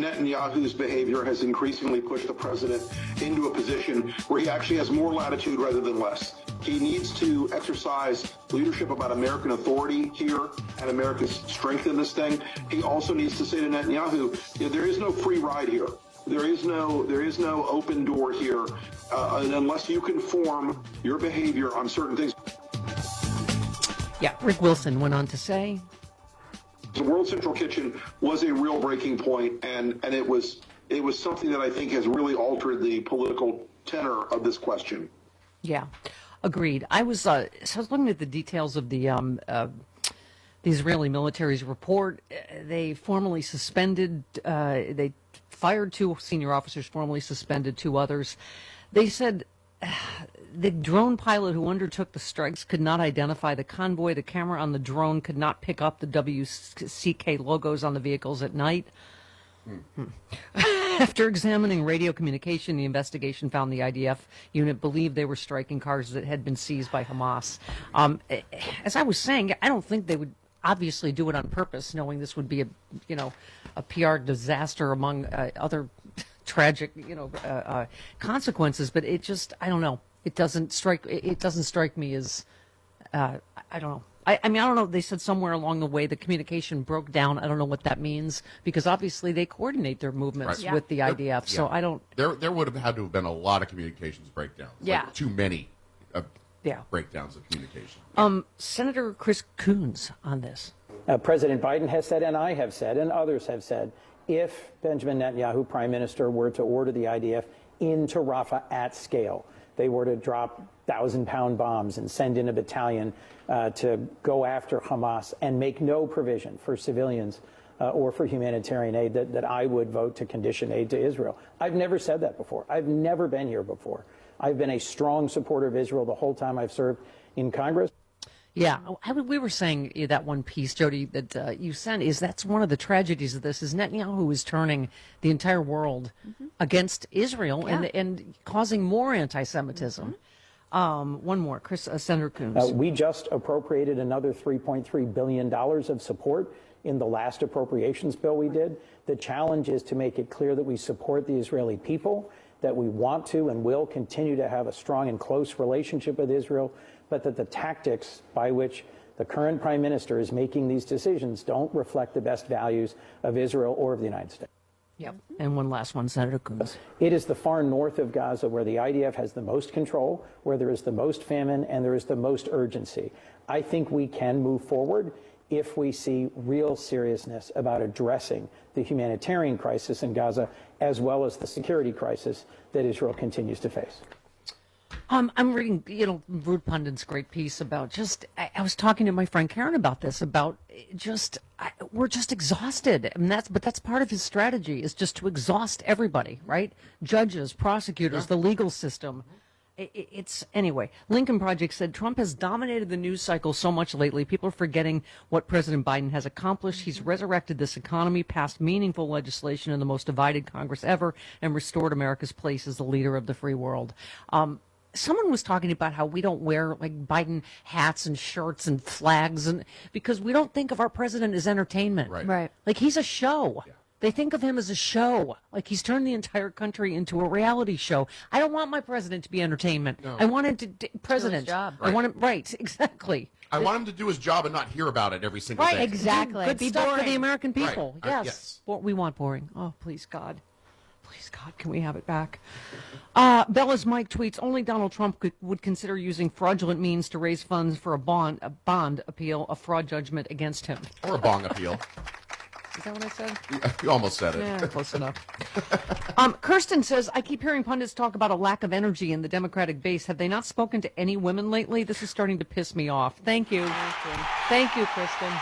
Netanyahu's behavior has increasingly pushed the president into a position where he actually has more latitude rather than less. He needs to exercise leadership about American authority here and America's strength in this thing. He also needs to say to Netanyahu, there is no free ride here. There is no open door here unless you conform your behavior on certain things.
Yeah, Rick Wilson went on to say,
the World Central Kitchen was a real breaking point, and it was something that I think has really altered the political tenor of this question.
Yeah, agreed. I was looking at the details of the Israeli military's report. They formally suspended. They fired 2 senior officers, formally suspended 2 others. They said the drone pilot who undertook the strikes could not identify the convoy. The camera on the drone could not pick up the WCK logos on the vehicles at night. After examining radio communication, the investigation found the IDF unit believed they were striking cars that had been seized by Hamas. As I was saying, I don't think they would obviously do it on purpose, knowing this would be a PR disaster among other tragic consequences. But it just, I don't know. It doesn't strike me as I don't know. I mean, I don't know. They said somewhere along the way the communication broke down. I don't know what that means, because obviously they coordinate their movements with the IDF. So I don't.
There would have had to have been a lot of communications breakdowns.
Yeah.
Like too many breakdowns of communication.
Senator Chris Coons on this.
President Biden has said, and I have said, and others have said, if Benjamin Netanyahu, Prime Minister, were to order the IDF into Rafah at scale, they were to drop 1,000-pound bombs and send in a battalion to go after Hamas and make no provision for civilians or for humanitarian aid, that I would vote to condition aid to Israel. I've never said that before. I've never been here before. I've been a strong supporter of Israel the whole time I've served in Congress.
Yeah, we were saying that one piece, Jody, that you sent, is that's one of the tragedies of this, is Netanyahu is turning the entire world against Israel and causing more anti-Semitism. One more, Senator Coons.
We just appropriated another $3.3 billion of support in the last appropriations bill we did. The challenge is to make it clear that we support the Israeli people, that we want to and will continue to have a strong and close relationship with Israel, but that the tactics by which the current Prime Minister is making these decisions don't reflect the best values of Israel or of the United States.
Yep. And one last one, Senator Coons.
It is the far north of Gaza where the IDF has the most control, where there is the most famine, and there is the most urgency. I think we can move forward if we see real seriousness about addressing the humanitarian crisis in Gaza, as well as the security crisis that Israel continues to face.
I'm reading, Ruud Pundit's great piece about I was talking to my friend Karen about this, about we're just exhausted. And that's part of his strategy, is just to exhaust everybody, right? Judges, prosecutors, the legal system. Anyway, Lincoln Project said Trump has dominated the news cycle so much lately, people are forgetting what President Biden has accomplished. He's resurrected this economy, passed meaningful legislation in the most divided Congress ever, and restored America's place as the leader of the free world. Someone was talking about how we don't wear like Biden hats and shirts and flags, and because we don't think of our president as entertainment.
Right.
Like he's a show. Yeah. They think of him as a show. Like he's turned the entire country into a reality show. I don't want my president to be entertainment. No. I want him to president.
Do his job.
I want him exactly.
I want him to do his job and not hear about it every single day.
Right, exactly. Good stuff for the American people.
Right.
Yes. We want boring. Oh, please God. Please, God, can we have it back? Bella's Mike tweets, only Donald Trump would consider using fraudulent means to raise funds for a bond appeal, a fraud judgment against him.
Or a bong appeal.
Is that what I said?
You almost said it.
Yeah, close enough. Kirsten says, I keep hearing pundits talk about a lack of energy in the Democratic base. Have they not spoken to any women lately? This is starting to piss me off. Thank you. Thank you, Kristen.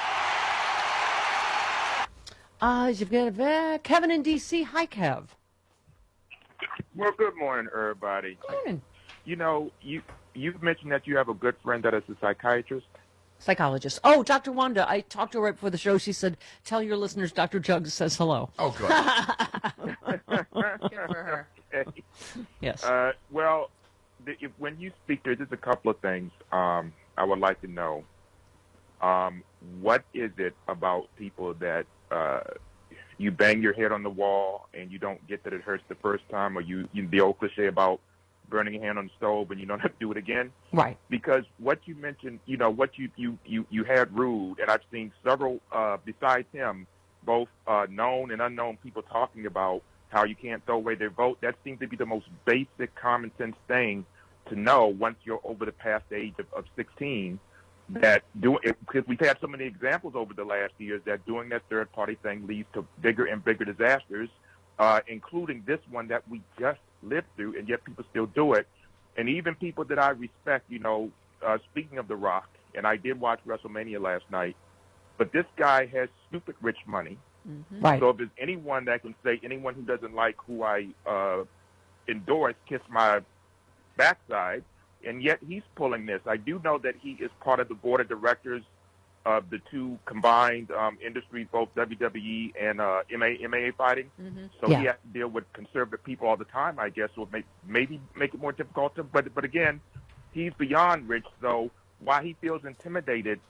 You've got Kevin in D.C. Hi, Kev.
Well, good morning, everybody.
Good morning.
You know, you've mentioned that you have a good friend that is a
psychologist. Oh, Dr. Wanda. I talked to her right before the show. She said, tell your listeners Dr. Jugs says hello.
Oh, good.
Good for her.
Okay.
Yes.
Well, when you speak, there's just a couple of things I would like to know. What is it about people that you bang your head on the wall and you don't get that it hurts the first time, or you the old cliche about burning your hand on the stove and you don't have to do it again.
Right.
Because what you mentioned, what you had Rude, and I've seen several besides him, both known and unknown people talking about how you can't throw away their vote. That seems to be the most basic common sense thing to know once you're over the past age of 16. That because we've had so many examples over the last years that doing that third party thing leads to bigger and bigger disasters, including this one that we just lived through, and yet people still do it. And even people that I respect, speaking of The Rock, and I did watch WrestleMania last night, but this guy has stupid rich money.
Mm-hmm. Right.
So if there's anyone that can say, anyone who doesn't like who I endorse, kiss my backside, and yet he's pulling this. I do know that he is part of the board of directors of the two combined industries, both WWE and MMA fighting.
Mm-hmm.
So he has to deal with conservative people all the time, I guess, so maybe make it more difficult to. But again, he's beyond rich, so why he feels intimidated,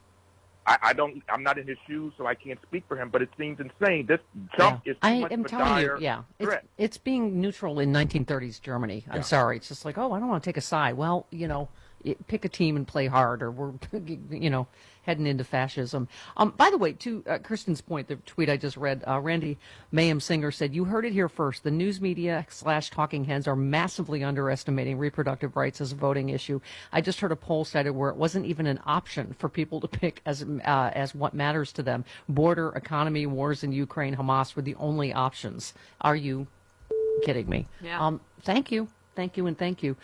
I'm not in his shoes, so I can't speak for him, but it seems insane. This jump is too much of a dire threat.
It's being neutral in 1930s Germany. I'm sorry. It's just like, I don't want to take a side. Well, pick a team and play hard, or we're, heading into fascism. By the way, to Kirsten's point, the tweet I just read, Randy Mayhem Singer said, "You heard it here first. The news media / talking heads are massively underestimating reproductive rights as a voting issue. I just heard a poll cited where it wasn't even an option for people to pick as what matters to them. Border, economy, wars in Ukraine, Hamas were the only options. Are you kidding me?"
Yeah.
Thank you. Thank you, and thank you.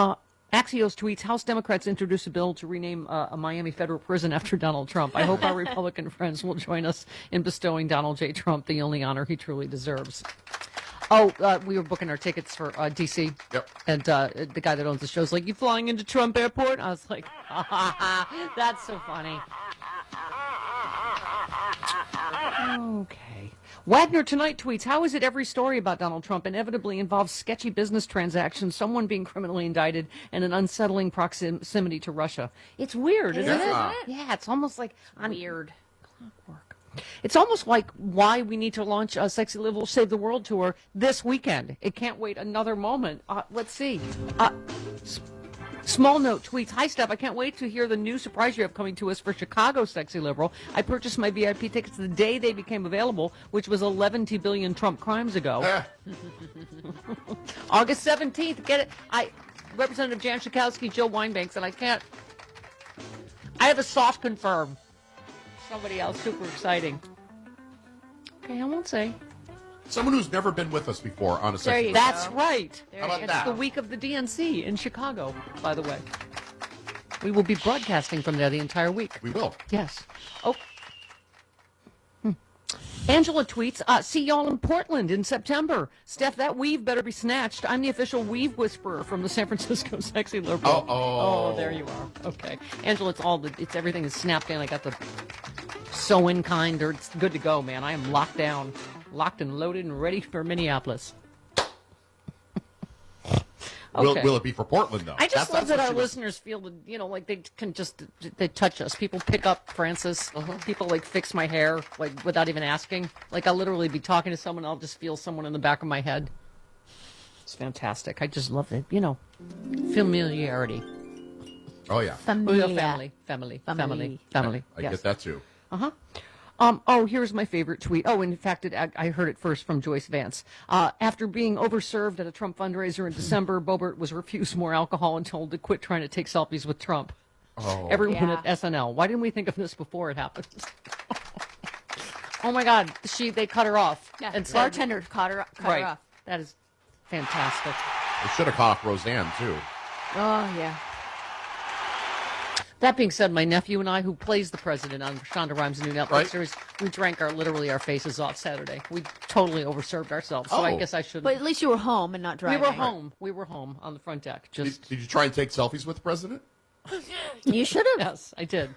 Axios tweets, House Democrats introduce a bill to rename a Miami federal prison after Donald Trump. I hope our Republican friends will join us in bestowing Donald J. Trump the only honor he truly deserves. We were booking our tickets for D.C.
Yep.
And the guy that owns the show's like, "You flying into Trump Airport?" I was like, that's so funny. Okay. Wagner Tonight tweets, how is it every story about Donald Trump inevitably involves sketchy business transactions, someone being criminally indicted, and an unsettling proximity to Russia? It's weird, isn't it? Yeah, it's almost like weird clockwork. It's almost like why we need to launch a Sexy Live Will Save the World tour this weekend. It can't wait another moment. Let's see. Small Note tweets, "Hi, Steph. I can't wait to hear the new surprise you have coming to us for Chicago Sexy Liberal. I purchased my VIP tickets the day they became available, which was 11 billion Trump crimes ago." August 17th. Get it? Representative Jan Schakowsky, Jill Weinbanks, and I have a soft confirm. Somebody else super exciting. Okay, I won't say.
Someone who's never been with us before on a Sexy Liberal.
That's right.
How about
it's
that?
the week of the DNC in Chicago, by the way. We will be broadcasting from there the entire week.
We will.
Yes. Oh. Angela tweets, "See y'all in Portland in September. Steph, that weave better be snatched. I'm the official weave whisperer from the San Francisco Sexy Liberal." Oh, there you are. Okay. Angela, everything is snapped in. I got the sew-in kind, or it's good to go, man. I am locked down. Locked and loaded and ready for Minneapolis. Okay.
Will it be for Portland, though?
I just love that our listeners feel that, like they can they touch us. People pick up Francis. People, fix my hair, without even asking. I'll literally be talking to someone, I'll just feel someone in the back of my head. It's fantastic. I just love it. Familiarity.
Oh, yeah.
Family.
I get that, too.
Here's my favorite tweet. In fact, I heard it first from Joyce Vance. After being overserved at a Trump fundraiser in December, Boebert was refused more alcohol and told to quit trying to take selfies with Trump. Everyone at SNL. Why didn't we think of this before it happened? Oh, my God. They cut her off.
Yeah,
and
bartender cut her off.
That is fantastic.
They should have cut off Roseanne, too.
Oh, yeah.
That being said, my nephew and I, who plays the president on Shonda Rhimes' new Netflix series, we drank literally our faces off Saturday. We totally overserved ourselves, so I guess I shouldn't.
But at least you were home and not driving.
We were home on the front deck.
Did you try and take selfies with the president?
You should have.
Yes, I did.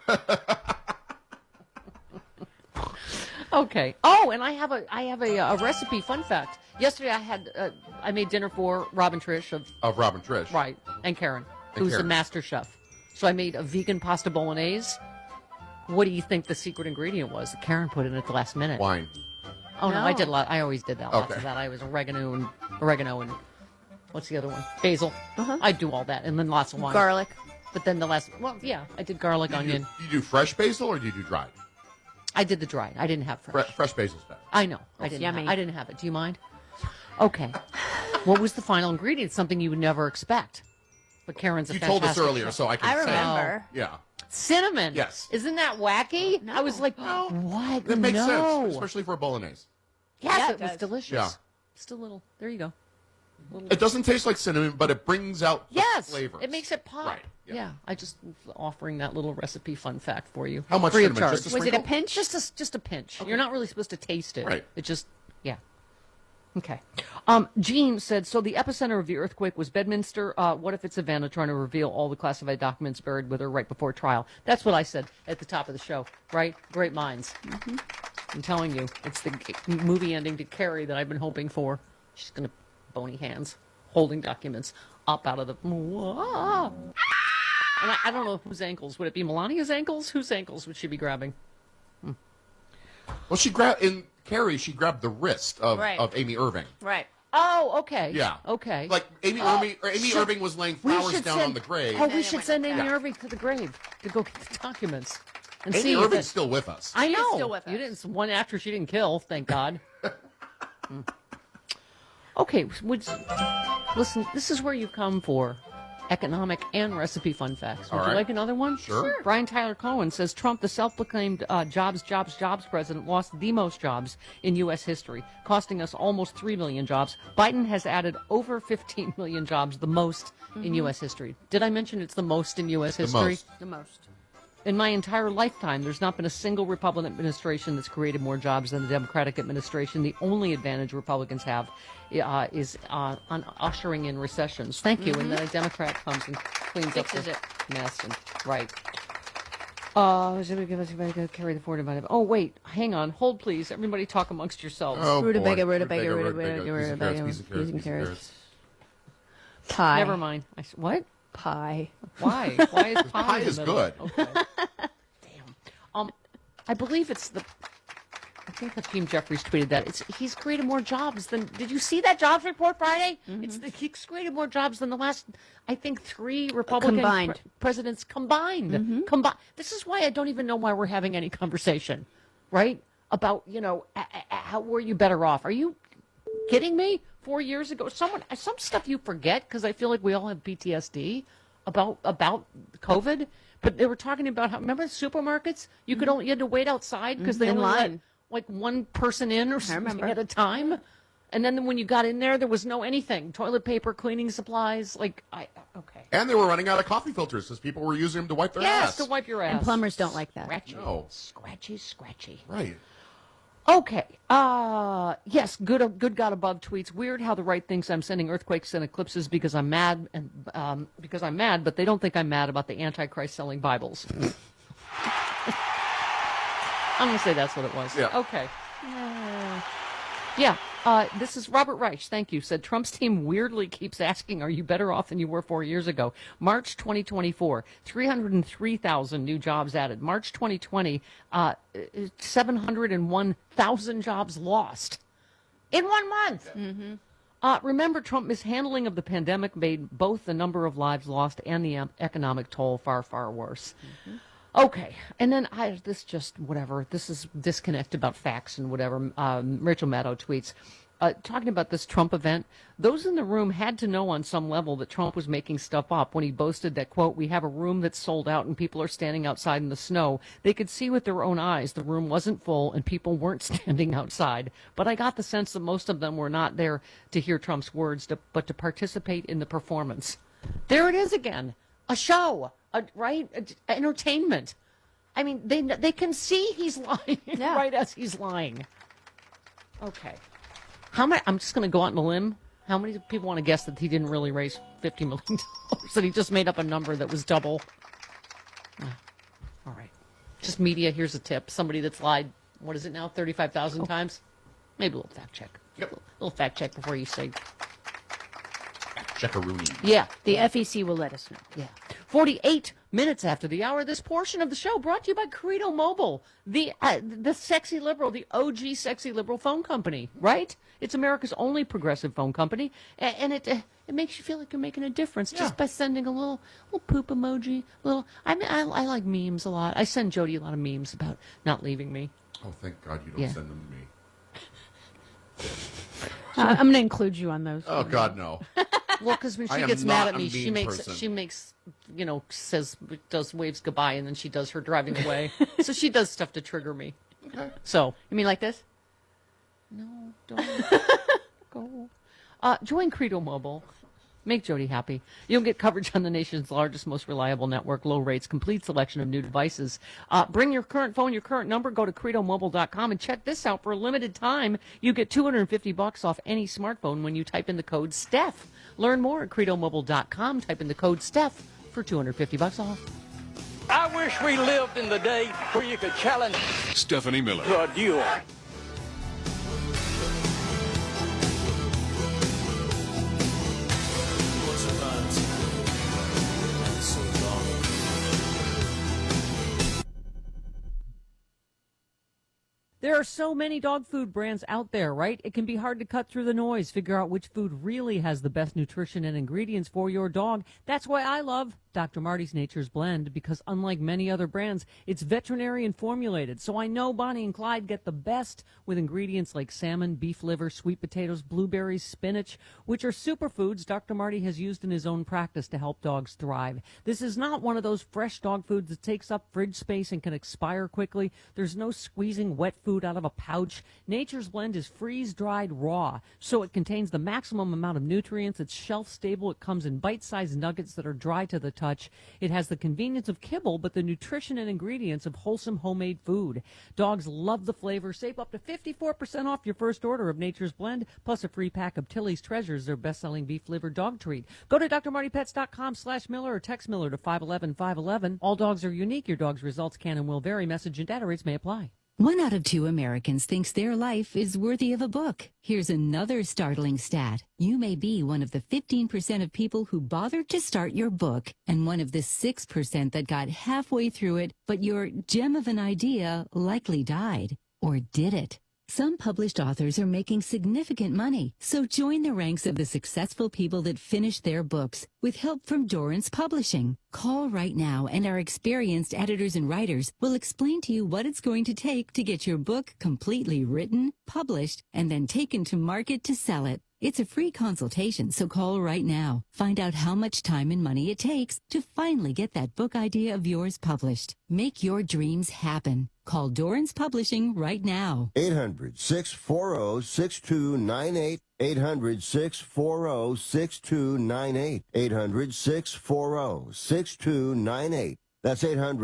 Okay. Oh, and I have a recipe. Fun fact. Yesterday I made dinner for Robin Trish
of Robin Trish,
right, and Karen, who's the master chef. So I made a vegan pasta bolognese. What do you think the secret ingredient was? Karen put in at the last minute.
Wine.
Oh, no, I did a lot. I always did that. Lots
Okay.
of that. I was oregano and what's the other one? Basil. I do all that. And then lots of wine.
Garlic.
But then I did garlic, onion.
Do you do fresh basil or do you do dried?
I did the dried. I didn't have fresh.
Fresh basil's better.
I know. I didn't have it. Do you mind? Okay. What was the final ingredient? Something you would never expect. But Karen's a
You
fantastic
told us earlier,
chef.
so I can say.
remember.
Yeah.
Cinnamon.
Yes.
Isn't that wacky? I was like, what?
That makes
No.
sense, especially for a bolognese.
Yes,
Yeah,
it was
does.
delicious.
Yeah.
Just a little. There you go.
It doesn't taste like cinnamon, but it brings out the flavors.
It makes it pop.
Right.
Yeah. I just offering that little recipe fun fact for you.
How much
Free of
cinnamon?
charge.
Just a
Was it a
sprinkle?
pinch?
Just a pinch. You're not really supposed to taste it.
Right.
It just, yeah. Okay. Jean said, so the epicenter of the earthquake was Bedminster. What if it's Savannah trying to reveal all the classified documents buried with her right before trial? That's what I said at the top of the show, right? Great minds. I'm telling you, it's the movie ending to Carrie that I've been hoping for. She's going to bony hands, holding documents up out of the... And I don't know whose ankles. Would it be Melania's ankles? Whose ankles would she be grabbing?
Well, she grabbed in Carrie. She grabbed the wrist of Amy Irving.
Right.
Oh, okay.
Yeah.
Okay.
Like Amy Irving was laying flowers down on the grave.
Oh, we should send Amy
Yeah.
Irving to the grave to go get the documents. And
Amy
see if
Irving's
it-
still with us.
I
She is
know.
still with us.
You didn't. One actress you didn't kill, thank God. Okay, listen. This is where you come for economic and recipe fun facts. Would
All
you
right.
like another one?
Sure.
Brian Tyler Cohen says Trump, the self-proclaimed jobs president, lost the most jobs in U.S. history, costing us almost 3 million jobs. Biden has added over 15 million jobs, the most in U.S. history. Did I mention it's the most in U.S. history?
The most.
In my entire lifetime, there's not been a single Republican administration that's created more jobs than the Democratic administration. The only advantage Republicans have is on ushering in recessions. Thank you. And then a Democrat comes and cleans
Fixes
up
it.
the mess. And, right. Carry the forward. Oh, wait. Hang on. Hold, please. Everybody talk amongst yourselves.
Oh,
Rutabaga,
boy.
rutabaga,
Rutabaga,
rutabaga,
piece of carrots,
peas and
piece of
carrots. Pie.
Never mind. What?
Pie.
Why? Why is pie?
Pie
in the
is
middle?
good.
Okay. Damn. I believe it's the. I think Hakeem Jeffries tweeted that. He's created more jobs than. Did you see that jobs report Friday? He's created more jobs than the last, I think, 3 Republican
Combined.
presidents combined. This is why I don't even know why we're having any conversation, right? About how were you better off? Are you kidding me? 4 years ago, some stuff you forget because I feel like we all have PTSD about COVID. But they were talking about how, remember the supermarkets? You had to wait outside because they
In
only let
line.
like one person in or something
remember.
at a time. And then when you got in there was no anything. Toilet paper, cleaning supplies, okay.
And they were running out of coffee filters because people were using them to wipe their
Yes,
ass.
to wipe your ass.
And plumbers don't like that.
Scratchy.
No.
Scratchy.
Right.
Okay. Yes. Good God above tweets. Weird how the right thinks I'm sending earthquakes and eclipses because I'm mad, but they don't think I'm mad about the Antichrist selling Bibles. I'm gonna say that's what it was.
Yeah.
Okay. Yeah. This is Robert Reich. Thank you. Said Trump's team weirdly keeps asking, "Are you better off than you were 4 years ago?" March 2024, 303,000 new jobs added. March 2020, 701,000 jobs lost in 1 month. Remember, Trump mishandling of the pandemic made both the number of lives lost and the economic toll far, far worse. Okay, and then this is disconnect about facts and whatever. Rachel Maddow tweets, talking about this Trump event, those in the room had to know on some level that Trump was making stuff up when he boasted that, quote, "We have a room that's sold out and people are standing outside in the snow." They could see with their own eyes the room wasn't full and people weren't standing outside. But I got the sense that most of them were not there to hear Trump's words, but to participate in the performance. There it is again. A show, right? Entertainment. I mean, they can see he's lying right as he's lying. Okay. I'm just going to go out on a limb. How many people want to guess that he didn't really raise $50 million? That he just made up a number that was double? All right. Just media. Here's a tip. Somebody that's lied, what is it now, 35,000 times? Maybe a little fact check.
Yep.
A little fact check before you say.
Checkaroonie.
Yeah.
The FEC will let us know.
Yeah. 48 minutes after the hour. This portion of the show brought to you by Credo Mobile, the sexy liberal, the OG sexy liberal phone company, right? It's America's only progressive phone company, and it makes you feel like you're making a difference just by sending a little poop emoji. I like memes a lot. I send Jody a lot of memes about not leaving me.
Oh, thank God you don't send them to me.
I'm going to include you on those.
Oh God, no.
Well, because when she gets mad at me, she makes, says, waves goodbye, and then she does her driving away. So she does stuff to trigger me.
Okay.
So
you mean like this?
No, don't go. Join Credo Mobile. Make Jody happy. You'll get coverage on the nation's largest, most reliable network, low rates, complete selection of new devices. Bring your current phone, your current number, go to credomobile.com and check this out. For a limited time, you get $250 off any smartphone when you type in the code STEPH. Learn more at credomobile.com. Type in the code STEPH for $250 off.
I wish we lived in the day where you could challenge
Stephanie Miller
to a duel.
There are so many dog food brands out there, right? It can be hard to cut through the noise, figure out which food really has the best nutrition and ingredients for your dog. That's why I love Dr. Marty's Nature's Blend, because unlike many other brands, it's veterinarian formulated. So I know Bonnie and Clyde get the best with ingredients like salmon, beef liver, sweet potatoes, blueberries, spinach, which are superfoods Dr. Marty has used in his own practice to help dogs thrive. This is not one of those fresh dog foods that takes up fridge space and can expire quickly. There's no squeezing wet food out of a pouch. Nature's Blend is freeze-dried raw, so it contains the maximum amount of nutrients. It's shelf-stable. It comes in bite-sized nuggets that are dry to the touch. It has the convenience of kibble, but the nutrition and ingredients of wholesome homemade food. Dogs love the flavor. Save up to 54% off your first order of Nature's Blend, plus a free pack of Tilly's Treasures, their best-selling beef liver dog treat. Go to drmartypets.com/Miller or text Miller to 511-511. All dogs are unique. Your dog's results can and will vary. Message and data rates may apply.
1 out of 2 Americans thinks their life is worthy of a book. Here's another startling stat. You may be one of the 15% of people who bothered to start your book, and one of the 6% that got halfway through it, but your gem of an idea likely died. Or did it? Some published authors are making significant money, so join the ranks of the successful people that finish their books with help from Dorrance Publishing. Call right now, and our experienced editors and writers will explain to you what it's going to take to get your book completely written, published, and then taken to market to sell it. It's a free consultation, so call right now. Find out how much time and money it takes to finally get that book idea of yours published. Make your dreams happen. Call Dorrance Publishing right now.
800-640-6298. 800-640-6298. 800-640-6298. That's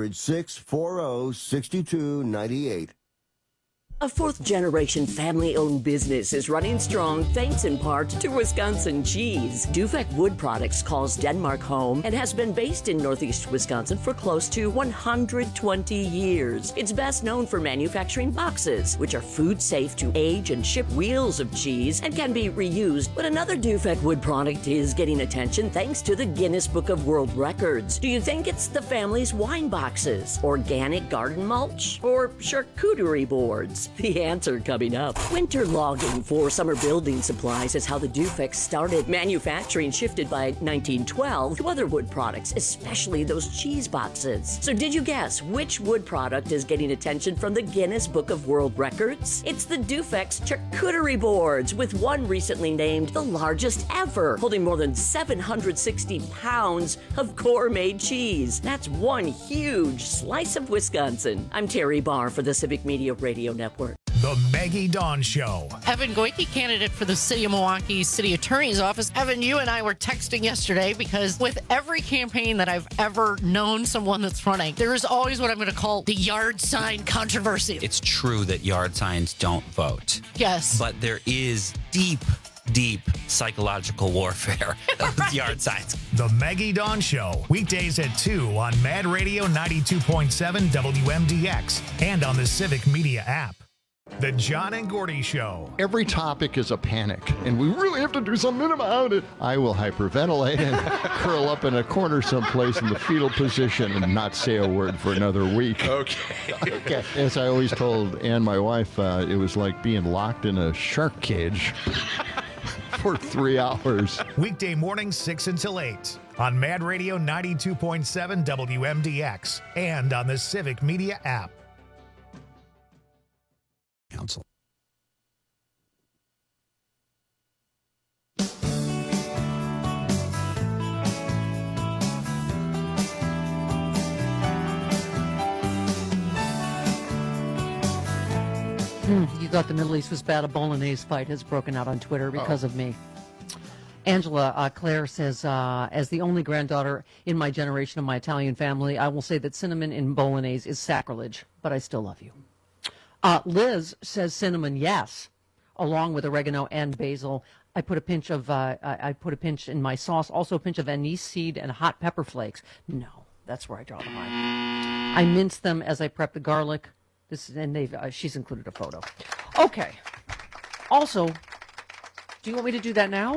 800-640-6298.
A fourth-generation family-owned business is running strong thanks in part to Wisconsin cheese. Dufek Wood Products calls Denmark home and has been based in northeast Wisconsin for close to 120 years. It's best known for manufacturing boxes, which are food safe to age and ship wheels of cheese and can be reused. But another Dufek Wood product is getting attention thanks to the Guinness Book of World Records. Do you think it's the family's wine boxes, organic garden mulch, or charcuterie boards? The answer coming up. Winter logging for summer building supplies is how the Dufek started. Manufacturing shifted by 1912 to other wood products, especially those cheese boxes. So did you guess which wood product is getting attention from the Guinness Book of World Records? It's the Dufek's charcuterie boards, with one recently named the largest ever, holding more than 760 pounds of gourmet cheese. That's one huge slice of Wisconsin. I'm Terry Barr for the Civic Media Radio Network.
The Maggie Dawn Show.
Evan Goyke, candidate for the City of Milwaukee City Attorney's Office. Evan, you and I were texting yesterday because with every campaign that I've ever known someone that's running, there is always what I'm going to call the yard sign controversy.
It's true that yard signs don't vote.
Yes.
But there is deep psychological warfare of yard signs.
The Maggie Dawn Show, weekdays at 2 on Mad Radio 92.7 WMDX and on the Civic Media app. The John and Gordy Show.
Every topic is a panic, and we really have to do something about it. I will hyperventilate and curl up in a corner someplace in the fetal position and not say a word for another week.
Okay.
As I always told Ann, my wife, it was like being locked in a shark cage for 3 hours.
Weekday mornings 6 until 8 on Mad Radio 92.7 WMDX and on the Civic Media app. Council.
You thought the Middle East was bad. A Bolognese fight has broken out on Twitter because of me. Angela Claire says, as the only granddaughter in my generation of my Italian family, I will say that cinnamon in Bolognese is sacrilege, but I still love you. Liz says cinnamon, yes, along with oregano and basil. I put a pinch in my sauce, also a pinch of anise seed and hot pepper flakes. No, that's where I draw the line. I mince them as I prep the garlic. She's included a photo. Okay. Also, do you want me to do that now?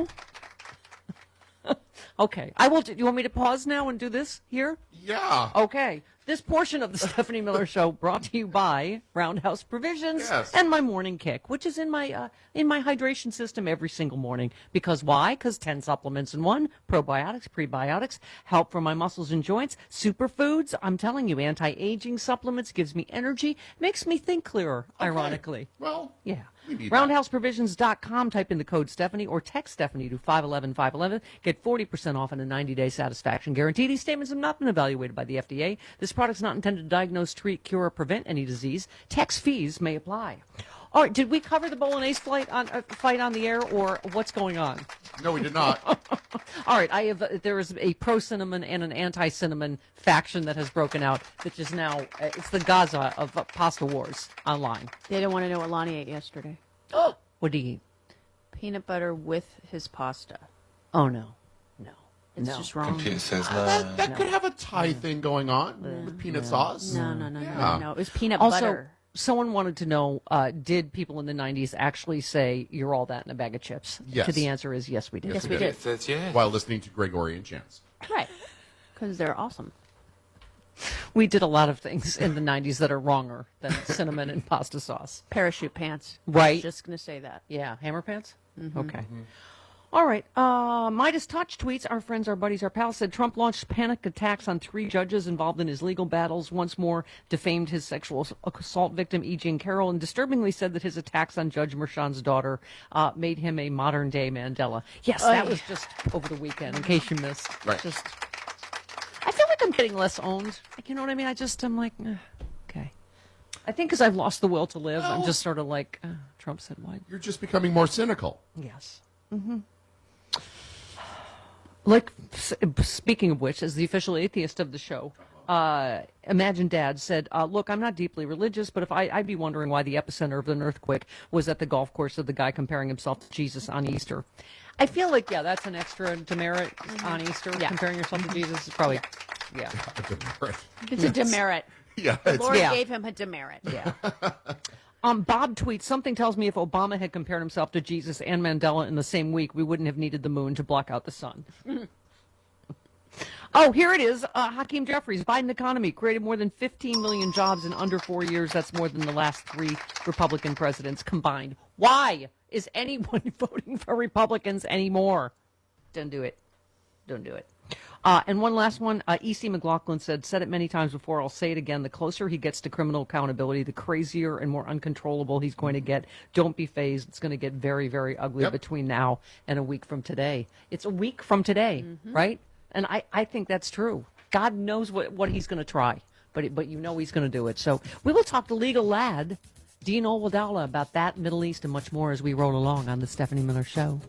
Okay. I will. Do you want me to pause now and do this here?
Yeah.
Okay. This portion of the Stephanie Miller Show brought to you by Roundhouse Provisions and my Morning Kick, which is in my hydration system every single morning. Because why? Because 10 supplements in one, probiotics, prebiotics, help for my muscles and joints, superfoods. I'm telling you, anti-aging supplements, gives me energy, makes me think clearer, ironically.
Well,
yeah.
we
RoundhouseProvisions.com, type in the code Stephanie or text Stephanie to 511-511. Get 40% off and a 90-day satisfaction guarantee. These statements have not been evaluated by the FDA. This product's not intended to diagnose, treat, cure, or prevent any disease. Tax fees may apply. All right, did we cover the Bolognese fight on the air, or what's going on?
No, we did not.
All right, there is a pro-cinnamon and an anti-cinnamon faction that has broken out, which is now, it's the Gaza of pasta wars online.
They don't want to know what Lonnie ate yesterday.
What did he eat?
Peanut butter with his pasta.
Oh, no.
It's just wrong.
Computer says no.
That could have a Thai thing going on with peanut sauce.
No. It was peanut
also,
butter.
Someone wanted to know, did people in the 90s actually say, you're all that in a bag of chips?
Yes.
To the answer is yes, we did.
Yes, we did.
While listening to Gregorian chants.
Right. Because they're awesome.
We did a lot of things in the 90s that are wronger than cinnamon and pasta sauce.
Parachute pants.
Right.
Just going to say that.
Yeah. Hammer pants?
Mm-hmm.
Okay. All right. Midas Touch tweets, our friends, our buddies, our pals, said Trump launched panic attacks on 3 judges involved in his legal battles, once more defamed his sexual assault victim, E. Jean Carroll, and disturbingly said that his attacks on Judge Merchan's daughter made him a modern-day Mandela. Yes, that was just over the weekend, in case you missed.
Right.
Just, I feel like I'm getting less owned. You know what I mean? I'm like, okay. I think because I've lost the will to live, I'm just sort of like, Trump said what?
You're just becoming more cynical.
Yes. Mm-hmm. Like, speaking of which, as the official atheist of the show, Imagine Dad said, look, I'm not deeply religious, but if I'd be wondering why the epicenter of an earthquake was at the golf course of the guy comparing himself to Jesus on Easter. I feel like, that's an extra demerit on Easter. Comparing yourself to Jesus is probably,
It's a demerit.
Yeah.
The Lord gave him a demerit.
Yeah. Bob tweets, something tells me if Obama had compared himself to Jesus and Mandela in the same week, we wouldn't have needed the moon to block out the sun. Oh, here it is. Hakeem Jeffries, Biden economy created more than 15 million jobs in under 4 years. That's more than the last 3 Republican presidents combined. Why is anyone voting for Republicans anymore? Don't do it. Don't do it. And one last one. E.C. McLaughlin said it many times before, I'll say it again, the closer he gets to criminal accountability, the crazier and more uncontrollable he's going to get. Don't be fazed. It's going to get very, very ugly between now and a week from today. It's a week from today, right? And I think that's true. God knows what he's going to try, but he's going to do it. So we will talk to legal lad Dean Olwadala about that, Middle East, and much more as we roll along on the Stephanie Miller Show.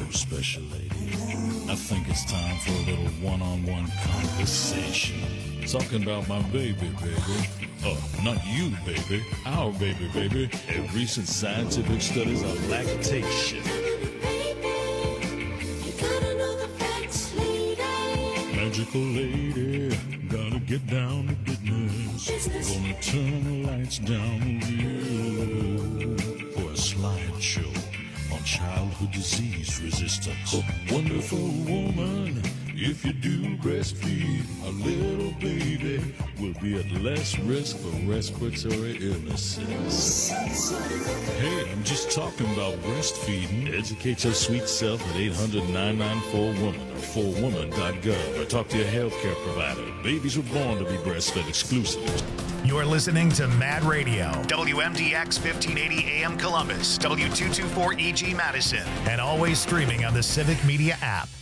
special lady. I think it's time for a little one-on-one conversation. Talking about my baby. Not you, baby. Our baby. And recent scientific studies on lactation. Magical lady, gotta get down to business. Gonna turn the lights down real low for a slideshow on childhood disease resistance. A wonderful woman, if you do breastfeed, a little baby will be at less risk for respiratory illnesses. Hey, I'm just talking about breastfeeding. Educate your sweet self at 800-994-WOMAN or 4woman.gov or talk to your healthcare provider. Babies were born to be breastfed exclusively.
You're listening to Mad Radio, WMDX 1580 AM Columbus, W224EG Madison, and always streaming on the Civic Media app.